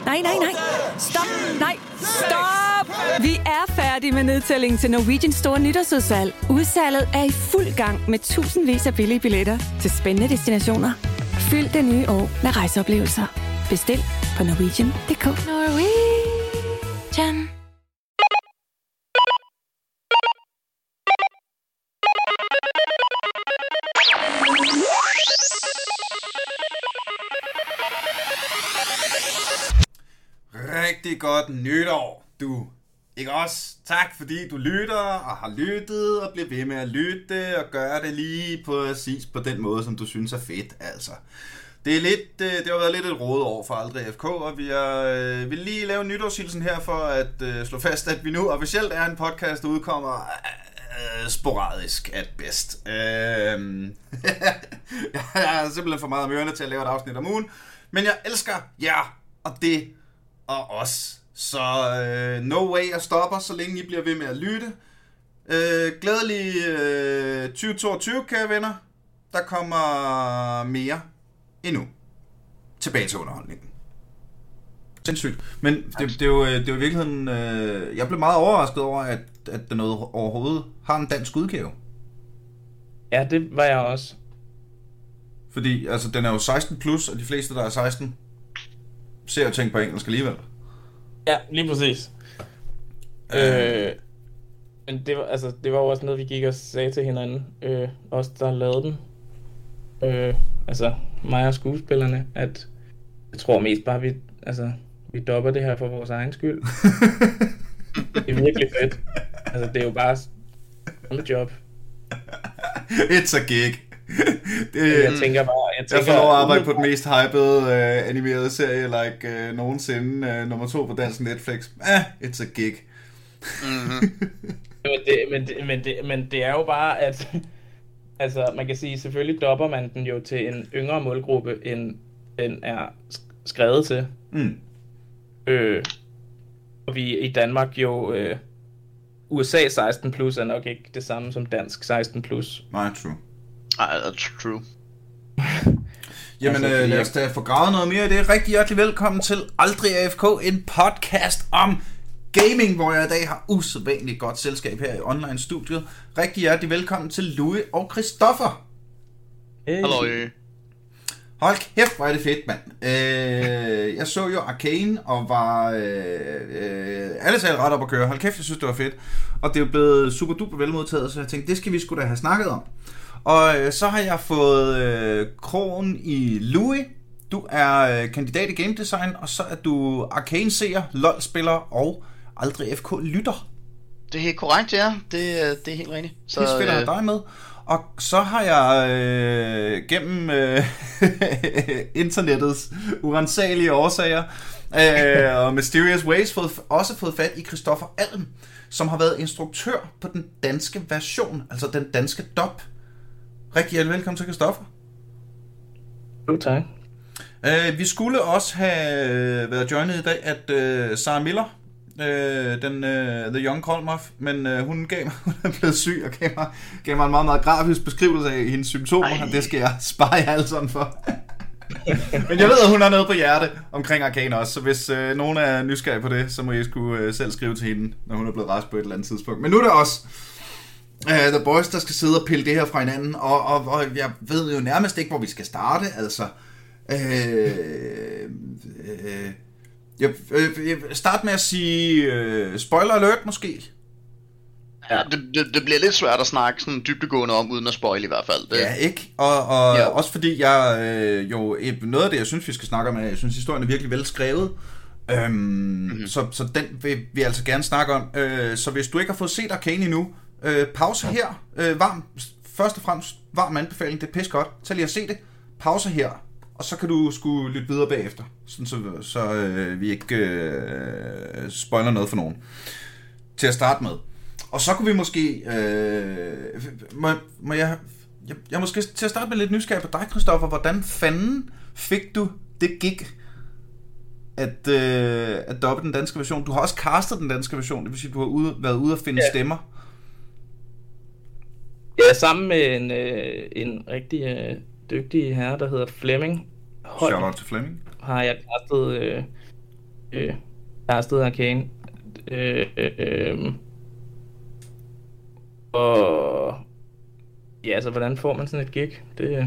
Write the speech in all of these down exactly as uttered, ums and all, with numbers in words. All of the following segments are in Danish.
Nej, nej, nej. Stop. Nej, stop. Vi er færdige med nedtællingen til Norwegians store nytårsudsalg. Udsalget er i fuld gang med tusindvis af billige billetter til spændende destinationer. Fyld det nye år med rejseoplevelser. Bestil på norwegian punktum d k. Norwegian. Rigtig godt nytår, du. Ikke også? Tak fordi du lytter og har lyttet og bliver ved med at lytte og gøre det lige præcis på den måde, som du synes er fedt, altså. Det, er lidt, det har været lidt et rodet år for Aldrig F K, og vi er, vil lige lave en nytårshilsen her for at uh, slå fast, at vi nu officielt er en podcast, der udkommer uh, sporadisk at bedst. Uh, jeg er simpelthen for meget om ørerne til at lave et afsnit om ugen, men jeg elsker jer og det og os. Så uh, no way at stoppe, så længe I bliver ved med at lytte. Uh, glædelig uh, tyve toogtyve, kære venner. Der kommer mere endnu tilbage til underholdningen. Sindssygt. Men det, det, er jo, det er jo i virkeligheden... Øh, jeg blev meget overrasket over, at, at den overhovedet har en dansk udgave. Ja, det var jeg også. Fordi altså, den er jo seksten plus, og de fleste, der er seksten, ser jo ting på engelsk alligevel. Ja, lige præcis. Øh, øh, men det var, altså, det var jo også noget, vi gik og sagde til hinanden. Øh, os, der lavede den. Øh, altså, mig og skuespillerne, at jeg tror mest bare, vi, altså, vi dopper det her for vores egen skyld. Det er virkelig fedt. Altså, det er jo bare en job. It's a gig. Det, jeg tænker bare... Jeg, tænker, jeg får lov at arbejde på den mest hypede uh, animerede serie, like uh, nogensinde. Uh, nummer to på dansk Netflix. Ah, it's a gig. Mm-hmm. men, det, men, det, men, det, men det er jo bare, at... Altså, man kan sige, selvfølgelig dopper man den jo til en yngre målgruppe, end den er skrevet til. Mm. Øh, og vi i Danmark jo... Øh, U S A seksten plus er nok ikke det samme som dansk seksten plus. Nej, true. Nej, that's true. Jamen, altså, øh, lad os da få gravet noget mere i det. Rigtig hjertelig velkommen til Aldrig A F K, en podcast om gaming, hvor jeg i dag har usædvanligt godt selskab her i online-studiet. Rigtig hjertelig velkommen til Louis og Christoffer. Hey. Hallo. Hold kæft, hvor er det fedt, mand. Øh, jeg så jo Arcane og var øh, øh, alle sagde ret op at køre. Hold kæft, jeg synes, det var fedt. Og det er jo blevet super duper velmodtaget, så jeg tænkte, det skal vi sgu da have snakket om. Og øh, så har jeg fået øh, krogen i Louis. Du er øh, kandidat i game design, og så er du Arcane-seer, LOL-spiller og Aldrig F K-lytter. Det er helt korrekt, ja. Det, det er helt rigtigt. Så, det er fedt at have dig med. Og så har jeg øh, gennem øh, internettets urensagelige årsager øh, og Mysterious Ways fået, også fået fat i Christoffer Alm, som har været instruktør på den danske version, altså den danske dub. Rigtig hjertelig velkommen til Christoffer. Jo, tak. Øh, vi skulle også have været joinet i dag, at øh, Sarah Miller, øh, den øh, The Young Colmuff, men øh, hun gav mig, hun er blevet syg og gav mig, gav mig en meget, meget grafisk beskrivelse af hendes symptomer, og det skal jeg spare jer alle sådan for. Men jeg ved, at hun har noget på hjerte omkring Arcane også, så hvis øh, nogen er nysgerrige på det, så må I skulle øh, selv skrive til hende, når hun er blevet rask på et eller andet tidspunkt. Men nu er det også uh, The Boys, der skal sidde og pille det her fra hinanden, og, og, og jeg ved jo nærmest ikke, hvor vi skal starte, altså. Øh, øh, jeg, øh, jeg start med at sige øh, spoiler alert måske. Ja, det, det, det bliver lidt svært at snakke sådan dybdegående om, uden at spoil i hvert fald. Det... Ja, ikke? Og, og ja. Også fordi jeg øh, jo, noget af det, jeg synes, vi skal snakke om, er, jeg synes, historien er virkelig velskrevet. Øhm, mm-hmm. så, så den vil vi altså gerne snakke om. Øh, så hvis du ikke har fået set Arcane endnu, øh, pause her. Øh, varm, først og fremmest varm anbefaling, det er pis godt. Tag lige at se det. Pause her. Og så kan du skulle lytte videre bagefter, sådan så, så øh, vi ikke øh, spoiler noget for nogen. Til at starte med. Og så kunne vi måske... Øh, må, må jeg, jeg, jeg måske til at starte med lidt nysgerrig på dig, Christoffer. Hvordan fanden fik du det gig at, øh, at doppe den danske version? Du har også castet den danske version, det vil sige, du har ude, været ude at finde ja. stemmer. Ja, sammen med en, øh, en rigtig... Øh dygtige herre, der hedder Flemming Holm. Shout out til Flemming. Har jeg castet øh, øh, castet Arcane. Øh, øh, øh, og ja, altså hvordan får man sådan et gig? Det,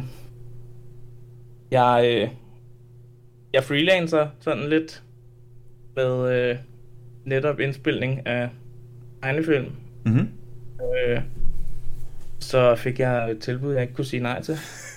jeg, øh, jeg freelancer sådan lidt med øh, netop indspilning af tegnefilm. Mm-hmm. Øh, så fik jeg et tilbud, jeg ikke kunne sige nej til.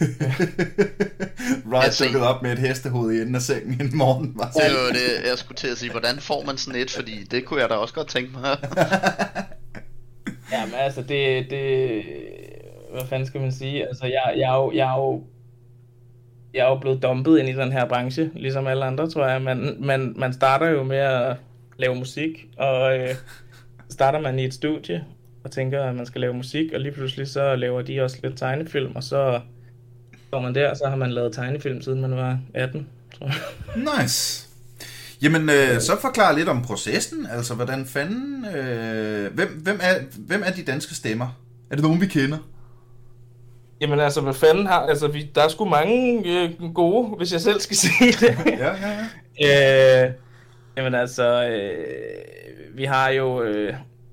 Right, dukket op med et hestehoved i enden af sengen en morgen. Var det var det, jeg skulle til at sige. Hvordan får man sådan et? Fordi det kunne jeg da også godt tænke mig. Jamen altså, det, det... Hvad fanden skal man sige? Altså, jeg, jeg, er jo, jeg, er jo, jeg er jo blevet dumpet ind i den her branche, ligesom alle andre, tror jeg. Man, man, man starter jo med at lave musik, og øh, starter man i et studie, og tænker, at man skal lave musik, og lige pludselig så laver de også lidt tegnefilm, og så går man der, og så har man lavet tegnefilm, siden man var atten, tror jeg. Nice. Jamen, øh, så forklar lidt om processen, altså hvordan fanden... Øh, hvem, hvem, er, hvem er de danske stemmer? Er det nogen, vi kender? Jamen altså, hvad fanden har... Altså, vi, der er sgu mange øh, gode, hvis jeg selv skal sige det. Ja, ja, ja. øh, jamen altså, øh, vi har jo... Øh,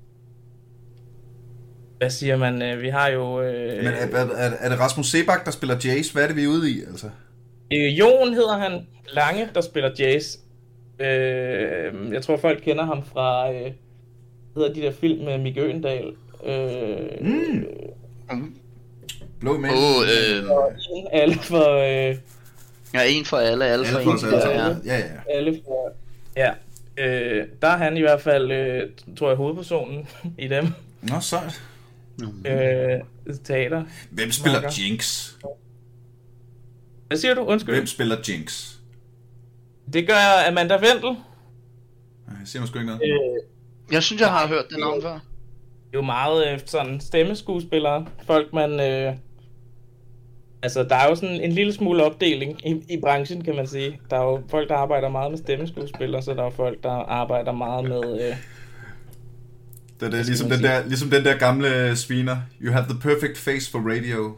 hvad siger man? Øh, vi har jo... Øh, Men er, er, er det Rasmus Sebak, der spiller Jace? Hvad er det, vi er ude i, altså? Øh, Jon hedder han. Lange, der spiller Jace. Øh, jeg tror, folk kender ham fra... Øh, hedder de der film med Mikke Øgendahl. Øh, mm. Mm. Blå mænd. Oh, øh... Alle for... Øh... Ja, en for alle, alle, alle for en. For alle. Ja, ja. Alle for... Ja. Øh, der er han i hvert fald, øh, tror jeg, hovedpersonen i dem. Nå, sejt. Øh, teater. Hvem spiller Marker. Jinx? Hvad siger du? Undskyld. Hvem spiller Jinx? Det gør Amanda Wendel. Jeg siger måske ikke noget. Øh, jeg synes, jeg har hørt det navn før. Det er jo meget øh, sådan stemmeskuespillere. Folk, man... Øh, altså, der er jo sådan en lille smule opdeling i, i branchen, kan man sige. Der er jo folk, der arbejder meget med stemmeskuespillere, så der er jo folk, der arbejder meget med... Øh, det er det, ligesom, den der, ligesom den der gamle sviner. You have the perfect face for radio.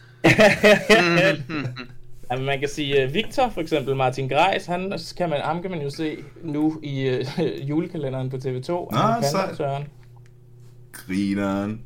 Jamen, man kan sige, uh, Victor, for eksempel Martin Greis, han kan man, ham kan man jo se nu i uh, julekalenderen på T V to. Nå, sejt. Grineren.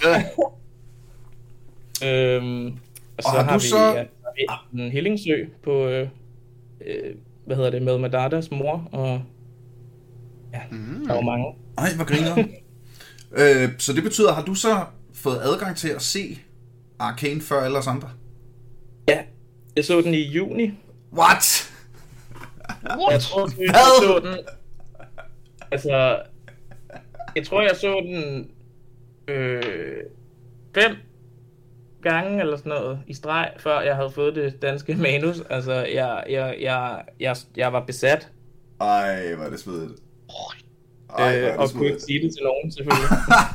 øhm, og så og har, har vi, så... Ja, har vi en Hillingsø på, øh, øh, hvad hedder det, med Madadas mor, og ja, mm. der var mange. Ej, hvor griner. øh, så det betyder, har du så fået adgang til at se Arcane før alle os andre? Ja, jeg så den i juni. What? What? Jeg tror, jeg, jeg så den... Altså... Jeg tror, jeg så den... Øh, fem gange eller sådan noget i streg, før jeg havde fået det danske manus. Altså, jeg, jeg, jeg, jeg, jeg var besat. Ej, hvor er det svedigt. Ej, øh, og kunne ikke sige det til nogen, selvfølgelig.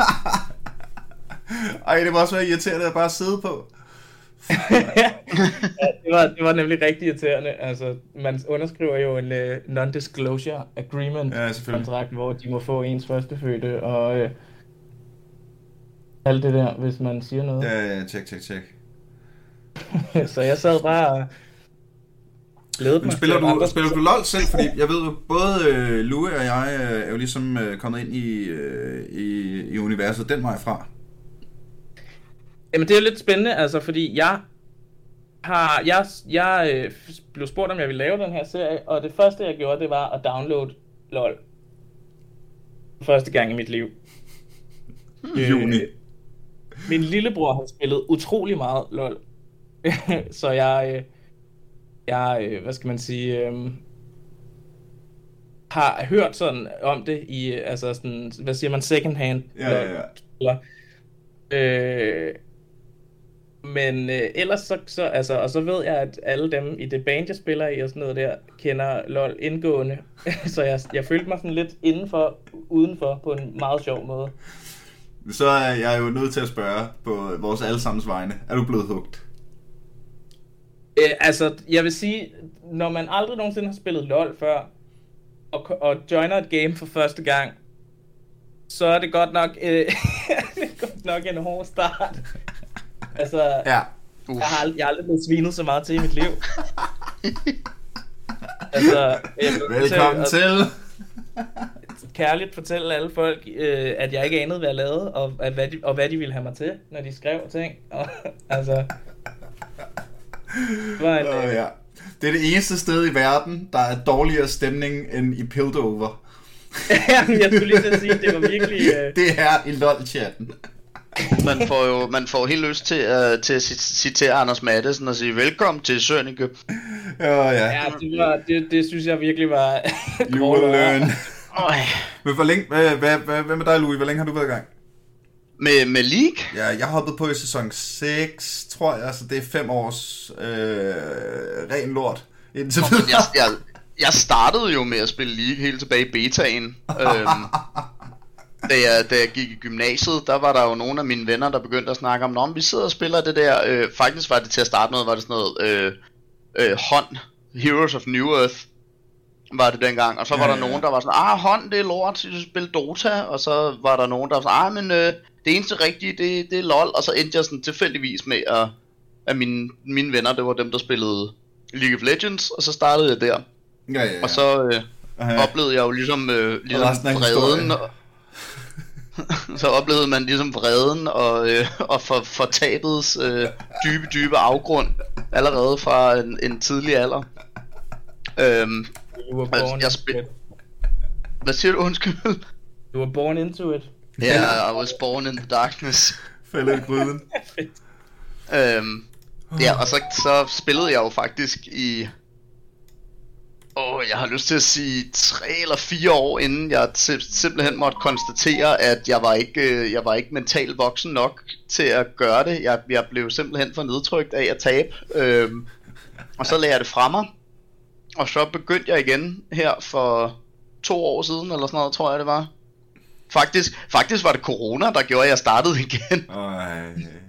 Ej, det må også være irriterende at bare sidde på. Ja, det, var, det var nemlig rigtig irriterende. Altså, man underskriver jo en uh, non-disclosure agreement ja, kontrakt, hvor de må få ens førstefødte og uh, alt det der, hvis man siger noget. Ja, ja, tjek, tjek, tjek. Så jeg sad bare og glædede mig. Spiller du, spiller du LOL selv? Fordi jeg ved jo, både øh, Louie og jeg øh, er jo ligesom øh, kommet ind i, øh, i, i universet den vej fra. Jamen det er lidt spændende, altså fordi jeg har, jeg, jeg øh, blev spurgt om jeg ville lave den her serie, og det første jeg gjorde, det var at downloade LOL. Første gang i mit liv. Juni. Øh, min lillebror har spillet utrolig meget LOL. Så jeg, øh, jeg, øh, hvad skal man sige, øh, har hørt sådan om det i, altså sådan, hvad siger man, second hand. Ja, ja, ja. Øh, men øh, ellers så, så, altså, og så ved jeg, at alle dem i det band, jeg spiller i og sådan noget der, kender LOL indgående. Så jeg, jeg følte mig sådan lidt indenfor, udenfor, på en meget sjov måde. Så er jeg jo nødt til at spørge på vores allesammens vegne. Er du blevet hugt? Øh, altså, jeg vil sige, når man aldrig nogensinde har spillet LOL før, og, og joiner et game for første gang, så er det godt nok, øh, det er godt nok en hård start. Altså, ja. jeg, har aldrig, jeg har aldrig blevet svinet så meget til i mit liv. Altså, velkommen til. Kærligt fortælle alle folk, øh, at jeg ikke anede, hvad jeg lavede, og, at, hvad de, og hvad de ville have mig til, når de skrev ting. Og, altså... Det var en, oh, ja. Det er det eneste sted i verden, der er dårligere stemning end i Piltover. Jamen, jeg skulle lige til at sige, at det var virkelig... Øh... Det er i LOL-chatten. Man får jo man får helt lyst til, uh, til at citere Anders Mattesen og sige, velkommen til Sønneke. Ja, ja. Ja, det, var, det, det synes jeg virkelig var... You will learn. Men hvor længe, hvad, hvad, hvad, hvad med dig, Louis? Hvor længe har du været i gang? Med, med League? Ja, jeg har hoppet på i sæson seks, tror jeg, så det er fem års øh, ren lort. Indtil jeg, jeg, jeg startede jo med at spille League helt tilbage i betaen. øhm, da, jeg, da jeg gik i gymnasiet, der var der jo nogle af mine venner, der begyndte at snakke om, om vi sidder og spiller det der. Øh, faktisk var det til at starte med, var det sådan noget øh, øh, hånd, Heroes of New Earth. Var det dengang, og så var ja, der ja. nogen, der var sådan, ah, hånd, det er lort, du spiller Dota, og så var der nogen, der var sådan, ah, men øh, det eneste rigtige, det, det er LOL, og så endte jeg sådan tilfældigvis med, at, at mine, mine venner, det var dem, der spillede League of Legends, og så startede jeg der, ja, ja, ja. og så øh, ja. oplevede jeg jo ligesom, øh, ligesom vreden, og, så oplevede man ligesom vreden og, øh, og for, fortabets øh, dybe, dybe afgrund, allerede fra en, en tidlig alder. Øhm, You were born jeg spil- Hvad siger du, undskyld? You were born into it. Yeah, I was born in the darkness. Fældet i gryden. øhm, ja, og så, så spillede jeg jo faktisk i... Åh, oh, jeg har lyst til at sige tre eller fire år, inden jeg sim- simpelthen måtte konstatere, at jeg var ikke, jeg var ikke mentalt voksen nok til at gøre det. Jeg, jeg blev simpelthen for nedtrykt af at tabe. Øhm, og så lagde jeg det fra mig. Og så begyndte jeg igen her for to år siden, eller sådan noget, tror jeg det var. Faktisk, faktisk var det corona, der gjorde, at jeg startede igen. Øj.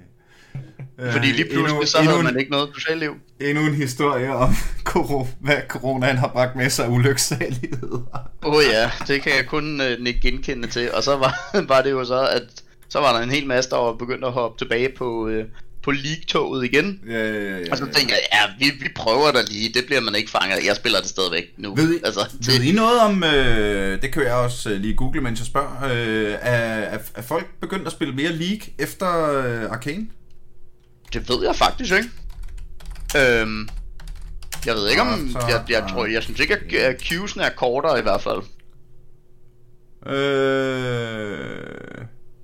Fordi lige pludselig, endnu, så havde endnu man ikke noget socialliv. Endnu en historie om, hvad coronaen har bragt med sig ulyksalighed. Åh oh ja, det kan jeg kun uh, nikke genkende til. Og så var, var det jo så, at så var der en hel masse, der var begyndt at hoppe tilbage på... Uh, på League-toget igen. Ja, ja, ja, ja. Og så tænker jeg, ja, vi, vi prøver der lige. Det bliver man ikke fanget. Jeg spiller det stadigvæk nu. Ved I, altså, ved I noget om, øh, det kan jeg også lige google, mens jeg spørger, øh, er, er, er folk begyndt at spille mere League efter øh, Arcane? Det ved jeg faktisk ikke. Øhm, jeg ved ikke om, så, jeg, jeg tror, jeg synes ikke, at Q'sen er kortere i hvert fald. Øh...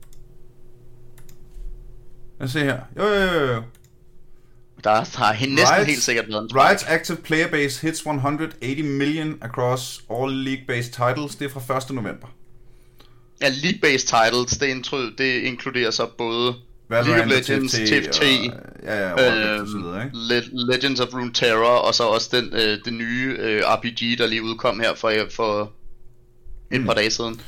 Lad os se her. Jo, jo, jo. Der har næsten Riot's, helt sikkert været en spike. Riot's active player base hits one hundred eighty million across all league-based titles. Det er fra første november. Ja, league-based titles, det, intro, det inkluderer så både Valorant, League of Legends, T F T, og, ja, ja, og øh, så videre, ikke? Le- Legends of Runeterra, og så også den, øh, det nye øh, R P G, der lige udkom her for, for et mm. par dage siden.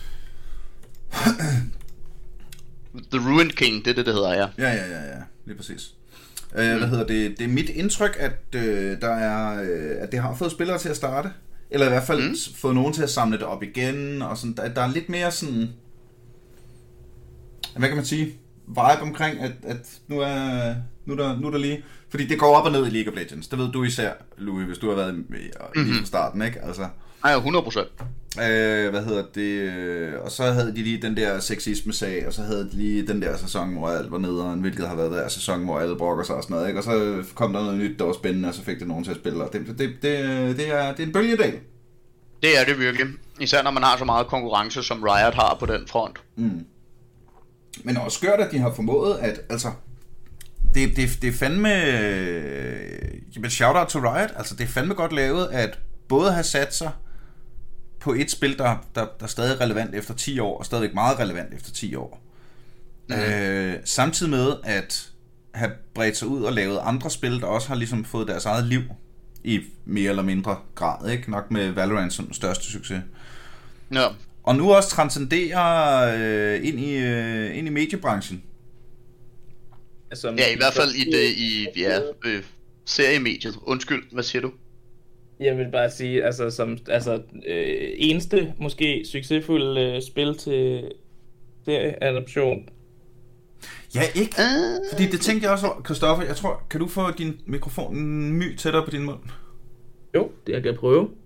The Ruined King, det er det, det hedder, ja. Ja, ja, ja, ja, lige præcis. Øh, mm. Hvad hedder det? Det er mit indtryk, at, øh, der er, øh, at det har fået spillere til at starte. Eller i hvert fald mm. fået nogen til at samle det op igen. Og sådan, der, der er lidt mere sådan... Hvad kan man sige? Vibe omkring, at, at nu, er, nu, er der, nu er der lige... Fordi det går op og ned i League of Legends. Det ved du især, Louis, hvis du har været med lige fra starten, ikke? Altså... Nej, hundrede procent. Øh, hvad hedder det? Og så havde de lige den der sexisme-sag, og så havde de lige den der sæson, hvor alt var nederen, hvilket har været der sæson, hvor alle brokker sig og sådan noget, ikke? Og så kom der noget nyt, der var spændende, og så fik det nogen til at spille, og det, det, det, det, er, det er en bølgedal. Det er det virkelig. Især når man har så meget konkurrence, som Riot har på den front. Mm. Men også skørt, at de har formået, at altså... Det, det, det er fandme... Jamen, shout-out to Riot. Altså, det er fandme godt lavet, at både have sat sig på et spil, der, der, der er stadig relevant efter ti år, og stadigvæk meget relevant efter ti år. Mm. Øh, samtidig med at have bredt sig ud og lavet andre spil, der også har ligesom fået deres eget liv i mere eller mindre grad, ikke? Nok med Valorant som den største succes. Ja. Og nu også transcenderer øh, ind i øh, ind i mediebranchen. Altså, ja, i hvert fald i det i ja, øh, seriemediet. Undskyld, hvad siger du? Jeg vil bare sige, altså som altså øh, eneste måske succesfulde øh, spil til serieadaption. Ja, ikke. Uh... Fordi det tænkte jeg også, Christoffer, jeg tror, kan du få din mikrofon my tættere på din mund? Jo, det jeg kan prøve.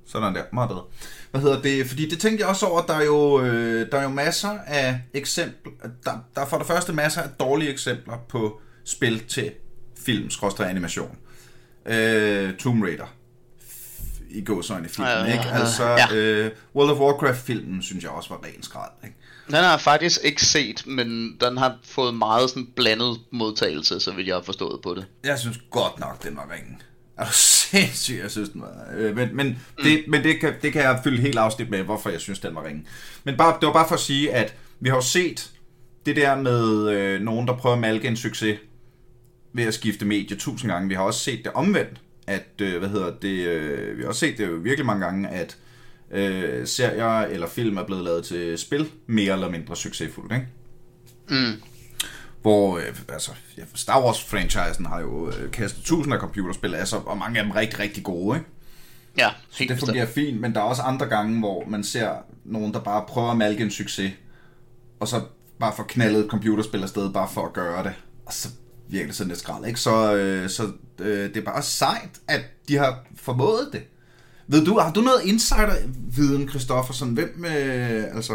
Sådan der, meget bedre. Hvad hedder det? Fordi det tænkte jeg også over, der er jo, øh, der er jo masser af eksempler. Der, der er for det første masser af dårlige eksempler på spil til film, skråstreg animation. Øh, Tomb Raider. I gåsøjne filmen, ja, ja, ja. Ikke? Altså, ja. øh, World of Warcraft-filmen, synes jeg også var ren skrald, ikke? Den har jeg faktisk ikke set, men den har fået meget sådan blandet modtagelse, så vidt jeg har forstået på det. Jeg synes godt nok, den var ringen. Er du sindssygt, jeg synes, den var... Øh, men men, mm. det, men det, kan, det kan jeg fylde helt afsnit med, hvorfor jeg synes, den var ringen. Men bare, det var bare for at sige, at vi har jo set det der med øh, nogen, der prøver at malke en succes ved at skifte medie tusind gange. Vi har også set det omvendt, at, øh, hvad hedder det, øh, vi har også set det jo virkelig mange gange, at øh, serier eller film er blevet lavet til spil, mere eller mindre succesfuldt, ikke? Mm. Hvor, øh, altså, Star Wars-franchisen har jo øh, kastet tusinder af computerspil af sig, og mange af dem rigtig, rigtig gode, ikke? Ja, så det fungerer fint, men der er også andre gange, hvor man ser nogen, der bare prøver at malke en succes, og så bare får knaldet et computerspil afsted, bare for at gøre det, og så virker det sådan lidt skrald, ikke? Så, øh, så øh, det er bare sejt, at de har formået det. Ved du, har du noget insider-viden, Christoffer, sådan, hvem, øh, altså,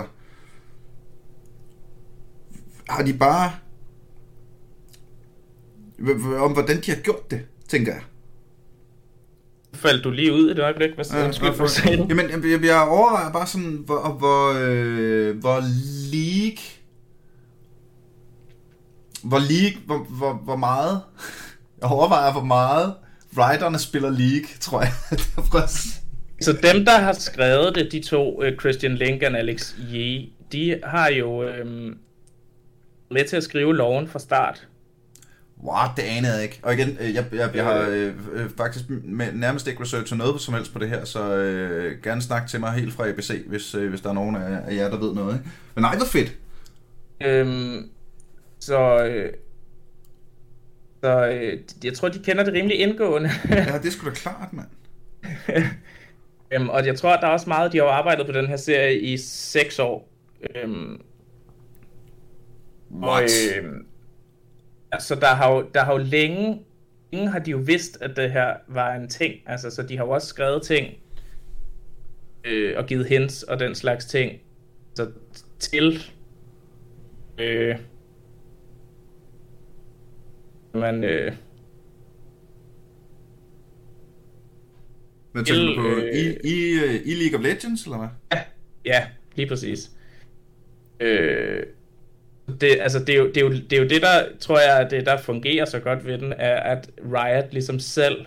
har de bare, om hvordan de har gjort det, tænker jeg. Faldt du lige ud i det øjeblik? Hvad ja, undskyld for sagen? Jamen, jeg, jeg overvejer bare sådan, hvor, hvor, øh, hvor League, hvor League, hvor, hvor, hvor meget, jeg overvejer, hvor meget writerne spiller League, tror jeg. Så dem, der har skrevet det, de to, uh, Christian Link og Alex Yee, de har jo øhm, med til at skrive loven fra start. What, det anede jeg ikke. Og igen, jeg, jeg, jeg har øh, faktisk med, nærmest ikke researchet noget som helst på det her, så øh, gerne snak til mig helt fra A B C, hvis, øh, hvis der er nogen af, af jer, der ved noget. Ikke? Men nej, hvor fedt. Øhm, så øh, så øh, jeg tror, de kender det rimelig indgående. Ja, det er sgu da klart, mand. øhm, og jeg tror, at der er også meget, de har arbejdet på den her serie i seks år. Øhm, What? Og, øh, altså, der har jo, der har jo længe, længe har de jo vidst, at det her var en ting. Altså, så de har jo også skrevet ting, øh, og givet hints og den slags ting, så til, øh, man, øh, Hvad tænker du på? Øh, I, i, I League of Legends, eller hvad? Ja, ja, lige præcis. Øh, Det, altså, det, er jo, det, er jo, det er jo det, der, tror jeg, det der fungerer så godt ved den, er, at Riot ligesom selv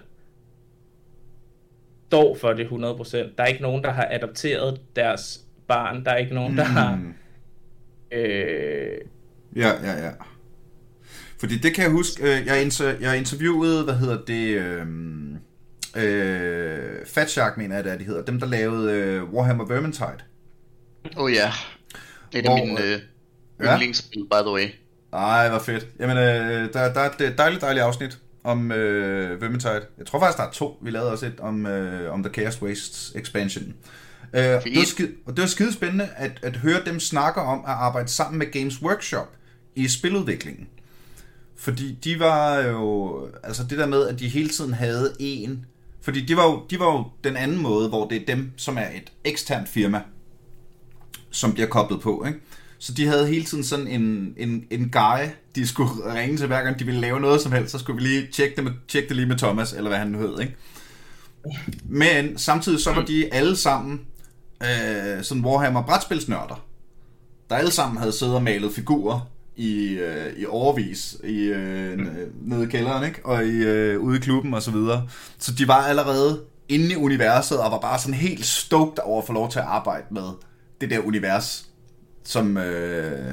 står for det hundrede procent. Der er ikke nogen, der har adopteret deres barn. Der er ikke nogen, der mm. har... Øh... Ja, ja, ja. Fordi det kan jeg huske, jeg, inter, jeg interviewede, hvad hedder det, øh, øh, Fat Shark, mener jeg, det er, de hedder. Dem, der lavede øh, Warhammer Vermintide. Åh oh, ja, det er min... Øh... yndlingsspil, by the way. Ej, hvor fedt. Jamen, øh, der, der er et dejligt, dejligt afsnit om øh, Vermintide. Jeg tror faktisk, der er to. Vi lavede også et om, øh, om The Chaos Wastes expansion. Øh, det var skide, og det var skide spændende at, at høre dem snakke om at arbejde sammen med Games Workshop i spiludviklingen. Fordi de var jo... Altså det der med, at de hele tiden havde en... Fordi de var jo, de var jo den anden måde, hvor det er dem, som er et eksternt firma, som bliver koblet på, ikke? Så de havde hele tiden sådan en, en, en guy, de skulle ringe til hver gang de ville lave noget som helst, så skulle vi lige tjekke det, med, tjekke det lige med Thomas, eller hvad han nu hed, ikke? Men samtidig så var de alle sammen øh, sådan Warhammer brætspilsnørder, der alle sammen havde siddet og malet figurer i, øh, i overvis i, øh, nede i kælderen, ikke? Og i, øh, ude i klubben og så videre. Så de var allerede inde i universet og var bare sådan helt stoked over at få lov til at arbejde med det der univers. Som, øh...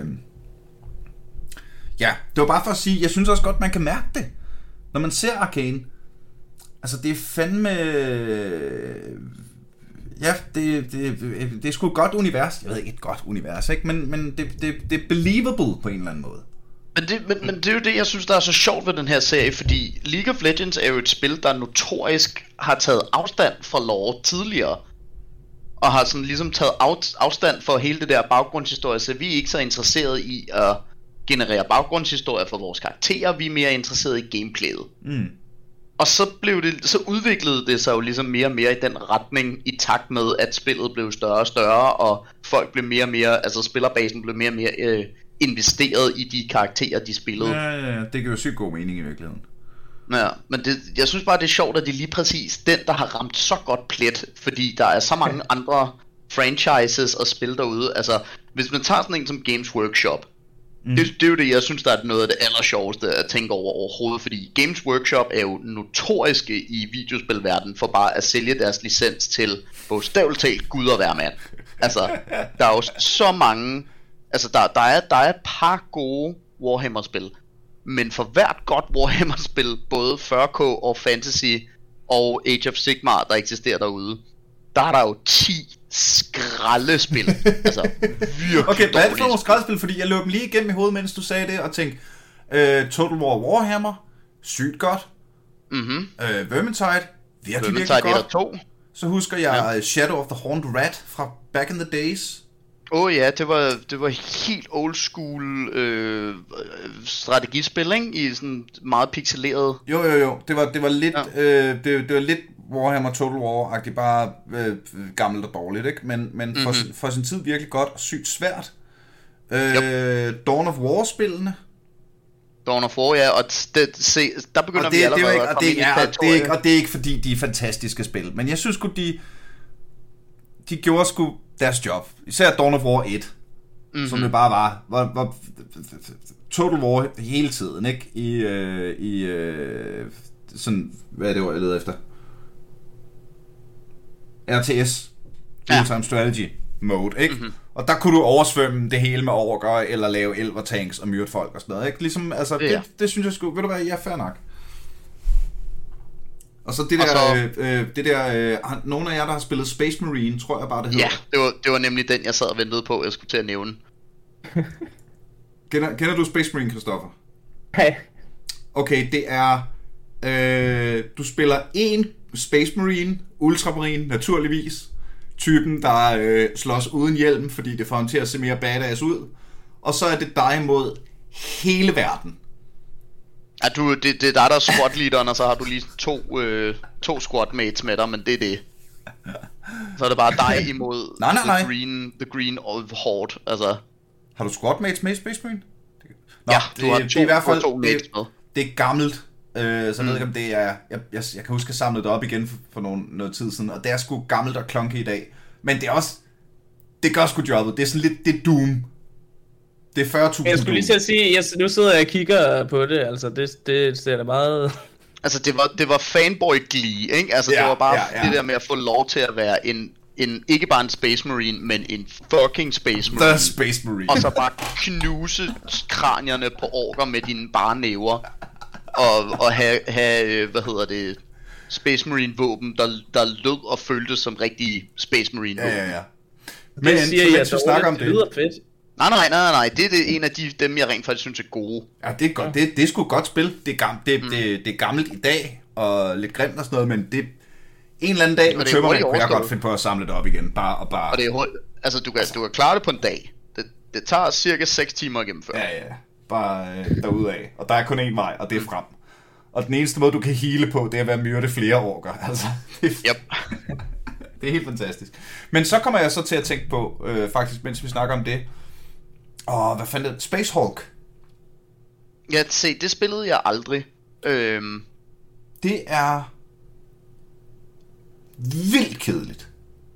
ja, det var bare for at sige, jeg synes også godt, man kan mærke det, når man ser Arcane. Altså, det er fandme... Ja, det, det, det er sgu et godt univers. Jeg ved ikke, et godt univers, ikke? Men, men det, det, det er believable på en eller anden måde. Men det, men, men det er jo det, jeg synes, der er så sjovt ved den her serie, fordi League of Legends er jo et spil, der notorisk har taget afstand fra lore tidligere. Og har sådan ligesom taget afstand for hele det der baggrundshistorie, så vi er ikke så interesseret i at generere baggrundshistorie for vores karakterer, vi er mere interesseret i gameplayet. Mm. Og så blev det, så udviklede det sig jo ligesom mere og mere i den retning, i takt med, at spillet blev større og større, og folk blev mere og mere, altså spillerbasen blev mere og mere øh, investeret i de karakterer, de spillede. Ja, ja, ja, det giver jo sygt god mening i virkeligheden. Ja, men det, jeg synes bare, det er sjovt, at det er lige præcis den, der har ramt så godt plet, fordi der er så mange andre franchises og spil derude. Altså, hvis man tager sådan en som Games Workshop, mm. det, det er jo det, jeg synes, der er noget af det aller sjoveste at tænke over overhovedet, fordi Games Workshop er jo notoriske i videospilverdenen for bare at sælge deres licens til bogstaveligt talt Gud og hver mand. Altså, der er jo så mange, altså der, der, er, der er et par gode Warhammer-spil, men for hvert godt Warhammer-spil, både fyrre K og Fantasy og Age of Sigmar, der eksisterer derude, der er der jo ti skraldespil. Altså, virkelig okay, hvad er det for nogle skraldespil? Fordi jeg løb dem lige igennem i hovedet, mens du sagde det, og tænkte, øh, Total War Warhammer, sygt godt. Mhm. Øh, Vermintide, virkelig, Vermintide virkelig godt. to. Så husker jeg Ja. Shadow of the Horned Rat fra Back in the Days. Åh oh, ja, det var, det var helt old school øh, strategispil, ikke? I sådan meget pixeleret. Jo, jo, jo. Det var, det var lidt, Ja. øh, det, det var lidt Warhammer Total War-agtigt, bare øh, gammelt og dårligt, ikke? Men, men for, Mhm. for sin tid virkelig godt og sygt svært. Øh, Dawn of War-spillene. Dawn of War, ja, og det, se, der begynder Og vi det, det er jo allerede ikke, at og komme det, ind i er, et og det er ikke, territorie. og det er ikke fordi de er fantastiske spil, men jeg synes sgu de de gjorde sgu deres job. Især Dawn of War et, mm-hmm. som det bare var, var, var Total War hele tiden, ikke? I øh, i øh, sådan, hvad er det ord jeg leder efter? R T S, Real Time Strategy mode, ikke? Mm-hmm. Og der kunne du oversvømme det hele med overgør, eller lave elver tanks og myrde folk og sådan noget, ikke? Ligesom, altså, Ja. det, det synes jeg sgu, ved du hvad, ja, fair nok. Og så det Og der, så- øh, øh, det der, øh, han- nogle af jer, der har spillet Space Marine, tror jeg bare, det hedder. Ja, det var, det var nemlig den, jeg sad og ventede på, jeg skulle til at nævne. Kender, kender du Space Marine, Christoffer? Hey. Okay, det er, øh, du spiller en Space Marine, Ultramarine, naturligvis. Typen, der øh, slås uden hjelm, fordi det får ham til at se mere badass ud. Og så er det dig mod hele verden. Ja, du, det, det er dig, der er squad-leaderen, og så har du lige to, øh, to squad-mates med dig, men det er det. Så er det bare dig imod Nej, nej, nej. The Green, the green Horde, altså. Har du squadmates med i Space Marine? Nå, Ja, du det, har det to- er i hvert fald, to mates det, med. det er gammelt. Øh, så jeg Mm. ved ikke, om det er... Jeg, jeg, jeg kan huske, at jeg samlede det op igen for, for nogle, noget tid siden, og det er sgu gammelt og clunky i dag. Men det er også... Det gør sgu jobbet. Det er sådan lidt... Det er Doom. Det er fyrre tusind Jeg skulle lige til at sige, jeg, nu sidder jeg og kigger på det, altså det, det ser da meget... Altså, det var, det var fanboy-glee, ikke? Altså, Ja, det var bare ja, ja. det der med at få lov til at være en, en ikke bare en Space Marine, men en fucking Space Marine. The Space Marine. Og så bare knuse kranierne på orker med dine bare næver. Og, og have, have, hvad hedder det, Space Marine våben, der, der lød og føltes som rigtige Space Marine våben. Ja, ja, ja. Men Men det siger så jeg, mens vi snakker om det det... lyder fedt. Nej, nej, nej, nej, det er det, en af de, dem, jeg rent faktisk synes er gode. Ja, det er godt. Det, det er sgu et godt spil. Det er, gam, det, mm. det, det er gammelt i dag, og lidt grimt og sådan noget, men det... En eller anden dag, Og med det er tømmermænd, hurtigt kunne jeg overstået. godt finde på at samle det op igen. Bare og bare... Og det er hurtigt. Altså, du kan, du kan klare det på en dag. Det, det tager cirka seks timer at gennemføre. Ja, ja. Bare øh, derudad. Og der er kun én vej, og det er frem. Og den eneste måde, du kan heale på, det er ved at myrde flere orker. Altså, det, er, Yep. det er helt fantastisk. Men så kommer jeg så til at tænke på, øh, faktisk, mens vi snakker om det. Åh, hvad fanden er det? Space Hulk. Ja, se, det spillede jeg aldrig. Øhm, Det er vildt kedeligt.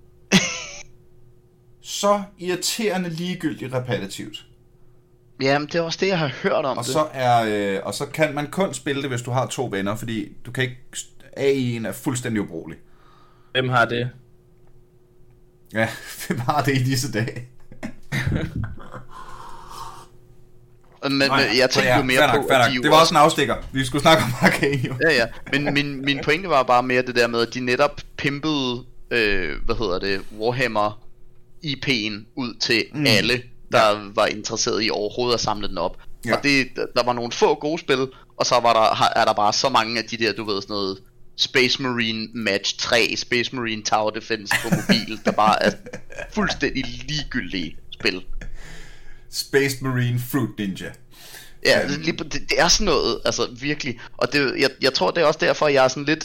Så irriterende ligegyldigt repetitivt. jamen, det er også det, jeg har hørt om Og det. så, er, øh, og så kan man kun spille det, hvis du har to venner, fordi du kan ikke... A I'en er fuldstændig ubrugelig. Hvem har det? Ja, det var det i disse dage. Men, Nej, men jeg tænkte jo mere fair nok, på, fair at nok. de jo Det var også en afstikker. Vi skulle snakke om Arcane jo. Ja, ja. Men min, min pointe var bare mere det der med, at de netop pimpede, øh, hvad hedder det, Warhammer I P'en ud til mm. alle, der ja. var interesseret i overhovedet at samle den op. Ja. Og det, der var nogle få gode spil, og så var der, er der bare så mange af de der, du ved, sådan noget Space Marine Match tre, Space Marine Tower Defense på mobil, der bare er fuldstændig ligegyldige spil. Space Marine Fruit Ninja. Ja, det, det, det er sådan noget, altså virkelig. Og det, jeg, jeg tror, det er også derfor, jeg er sådan lidt...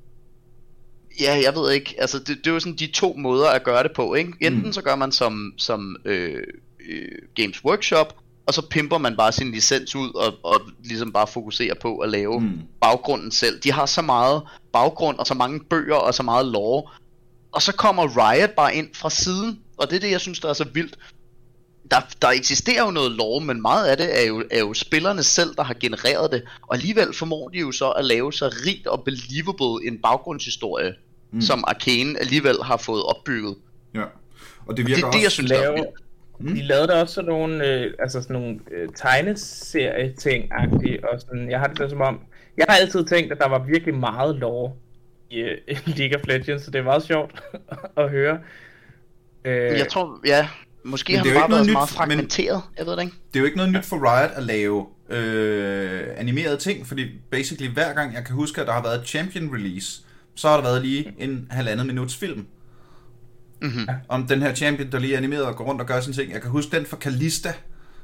Ja, jeg ved ikke, altså det, det er jo sådan de to måder at gøre det på, ikke? Enten mm. så gør man som, som øh, øh, Games Workshop, og så pimper man bare sin licens ud, og, og ligesom bare fokuserer på at lave mm. baggrunden selv. De har så meget baggrund, og så mange bøger, og så meget lore. Og så kommer Riot bare ind fra siden, og det er det, jeg synes, der er så vildt. Der, der eksisterer jo noget lore, men meget af det er jo, er jo spillerne selv, der har genereret det. Og alligevel formår de jo så at lave så rigt og believable en baggrundshistorie, mm. som Arcane alligevel har fået opbygget. Ja, og det virker det, også... det, jeg synes, lave, der er mm. De lavede der også sådan nogle, øh, altså sådan nogle øh, tegneserie-ting-agtige, og sådan, jeg har det der som om... Jeg har altid tænkt, at der var virkelig meget lore i øh, League of Legends, så det er meget sjovt at høre. Øh, jeg tror, ja... Måske har det bare været meget fragmenteret, jeg ved det ikke. Det er jo ikke noget nyt for Riot at lave øh, animerede ting, fordi basically hver gang jeg kan huske, at der har været et champion release, så har der været lige en halvandet minuts film. Mm-hmm. Om den her champion, der lige er animeret og går rundt og gør sådan ting. Jeg kan huske, den for Kalista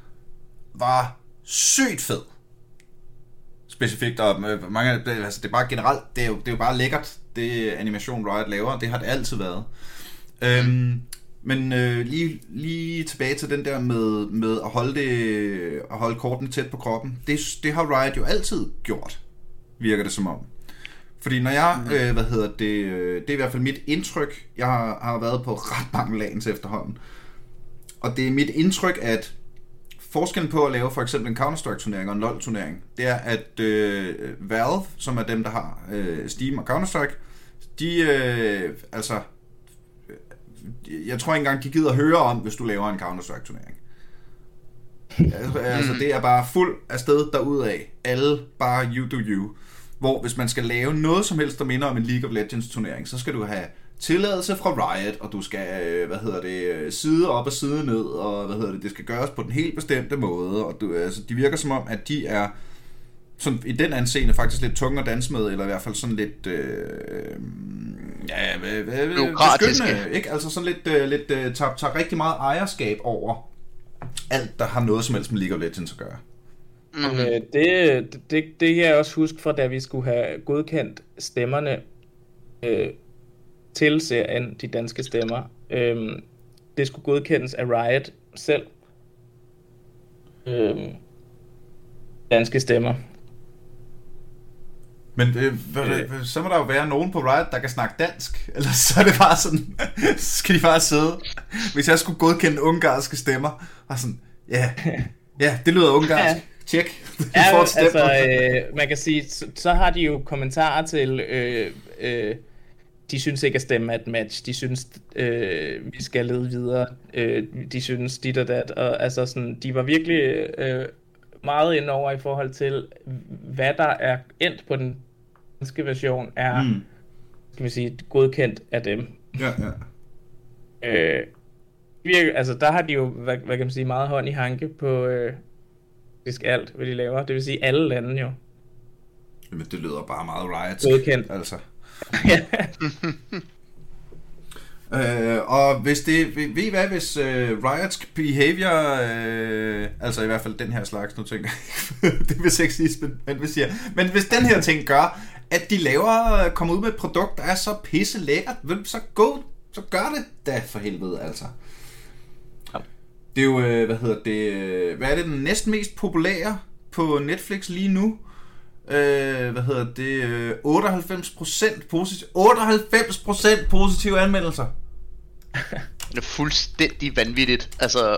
var sygt fed. Specifikt, og mange, altså det er bare generelt, det er jo, det er jo bare lækkert, det animation Riot laver, det har det altid været. Mm. Øhm, Men øh, lige, lige tilbage til den der med, med at holde det, at holde kortene tæt på kroppen. Det, det har Riot jo altid gjort, virker det som om. Fordi når jeg, mm. øh, hvad hedder det, det er i hvert fald mit indtryk. Jeg har, har været på ret mange lagens efterhånden. Og det er mit indtryk, at forskellen på at lave for eksempel en Counter-Strike-turnering og en LoL-turnering, det er, at øh, Valve, som er dem, der har øh, Steam og Counter-Strike, de, øh, altså... Jeg tror ikke engang, de gider høre om, hvis du laver en Counter-Strike-turnering. Altså, det er bare fuld afsted derudad. Alle bare you do you. Hvor hvis man skal lave noget som helst, der minder om en League of Legends-turnering, så skal du have tilladelse fra Riot, og du skal, hvad hedder det, side op og side ned, og hvad hedder det, det skal gøres på den helt bestemte måde. Og du, altså, de virker som om, at de er sådan, i den anseende faktisk lidt tunge at danse med, eller i hvert fald sådan lidt... Øh, Ja, beskyttende, ikke? Altså sådan lidt, uh, lidt uh, tager, tager rigtig meget ejerskab over alt, der har noget som helst med League of Legends at gøre. Mm-hmm. Det, det, det, det kan jeg også huske fra, da vi skulle have godkendt stemmerne øh, til serien, de danske stemmer. Øh, det skulle godkendes af Riot selv. Øh, danske stemmer. Men øh, øh. så må der jo være nogen på Riot, der kan snakke dansk. Eller så er det bare sådan, så skal de bare sidde. Hvis jeg skulle godkende ungarske stemmer, og sådan, ja, ja, det lyder ungarsk. Ja. Tjek. Ja, altså, øh, man kan sige, så, så har de jo kommentarer til, øh, øh, de synes ikke at stemme er et match. De synes, øh, vi skal lede videre. Øh, de synes dit og dat. Og altså sådan, de var virkelig øh, meget ind over i forhold til, hvad der er endt på den danske version, er mm. skal vi sige, godkendt af dem. Ja, ja. Øh, virke, altså der har de jo, hvad, hvad kan man sige, meget hånd i hanke på øh, alt, hvad de laver. Det vil sige alle lande jo. Jamen det lyder bare meget Riot. Godkendt. Altså. øh, og hvis det, ved, ved I hvad, hvis uh, Riot's behavior, uh, altså i hvert fald den her slags, nu tænker jeg, det vil jeg ikke sige, men, men, hvis jeg, men hvis den her ting gør, at de laver, kommer ud med et produkt, der er så pisse lækkert, så go, så gør det da for helvede, altså. Det er jo, uh, hvad hedder det, uh, hvad er det den næsten mest populære på Netflix lige nu? Øh, hvad hedder det, øh, otteoghalvfems procent positive, otteoghalvfems procent positive anmeldelser. Det er fuldstændig vanvittigt. Altså,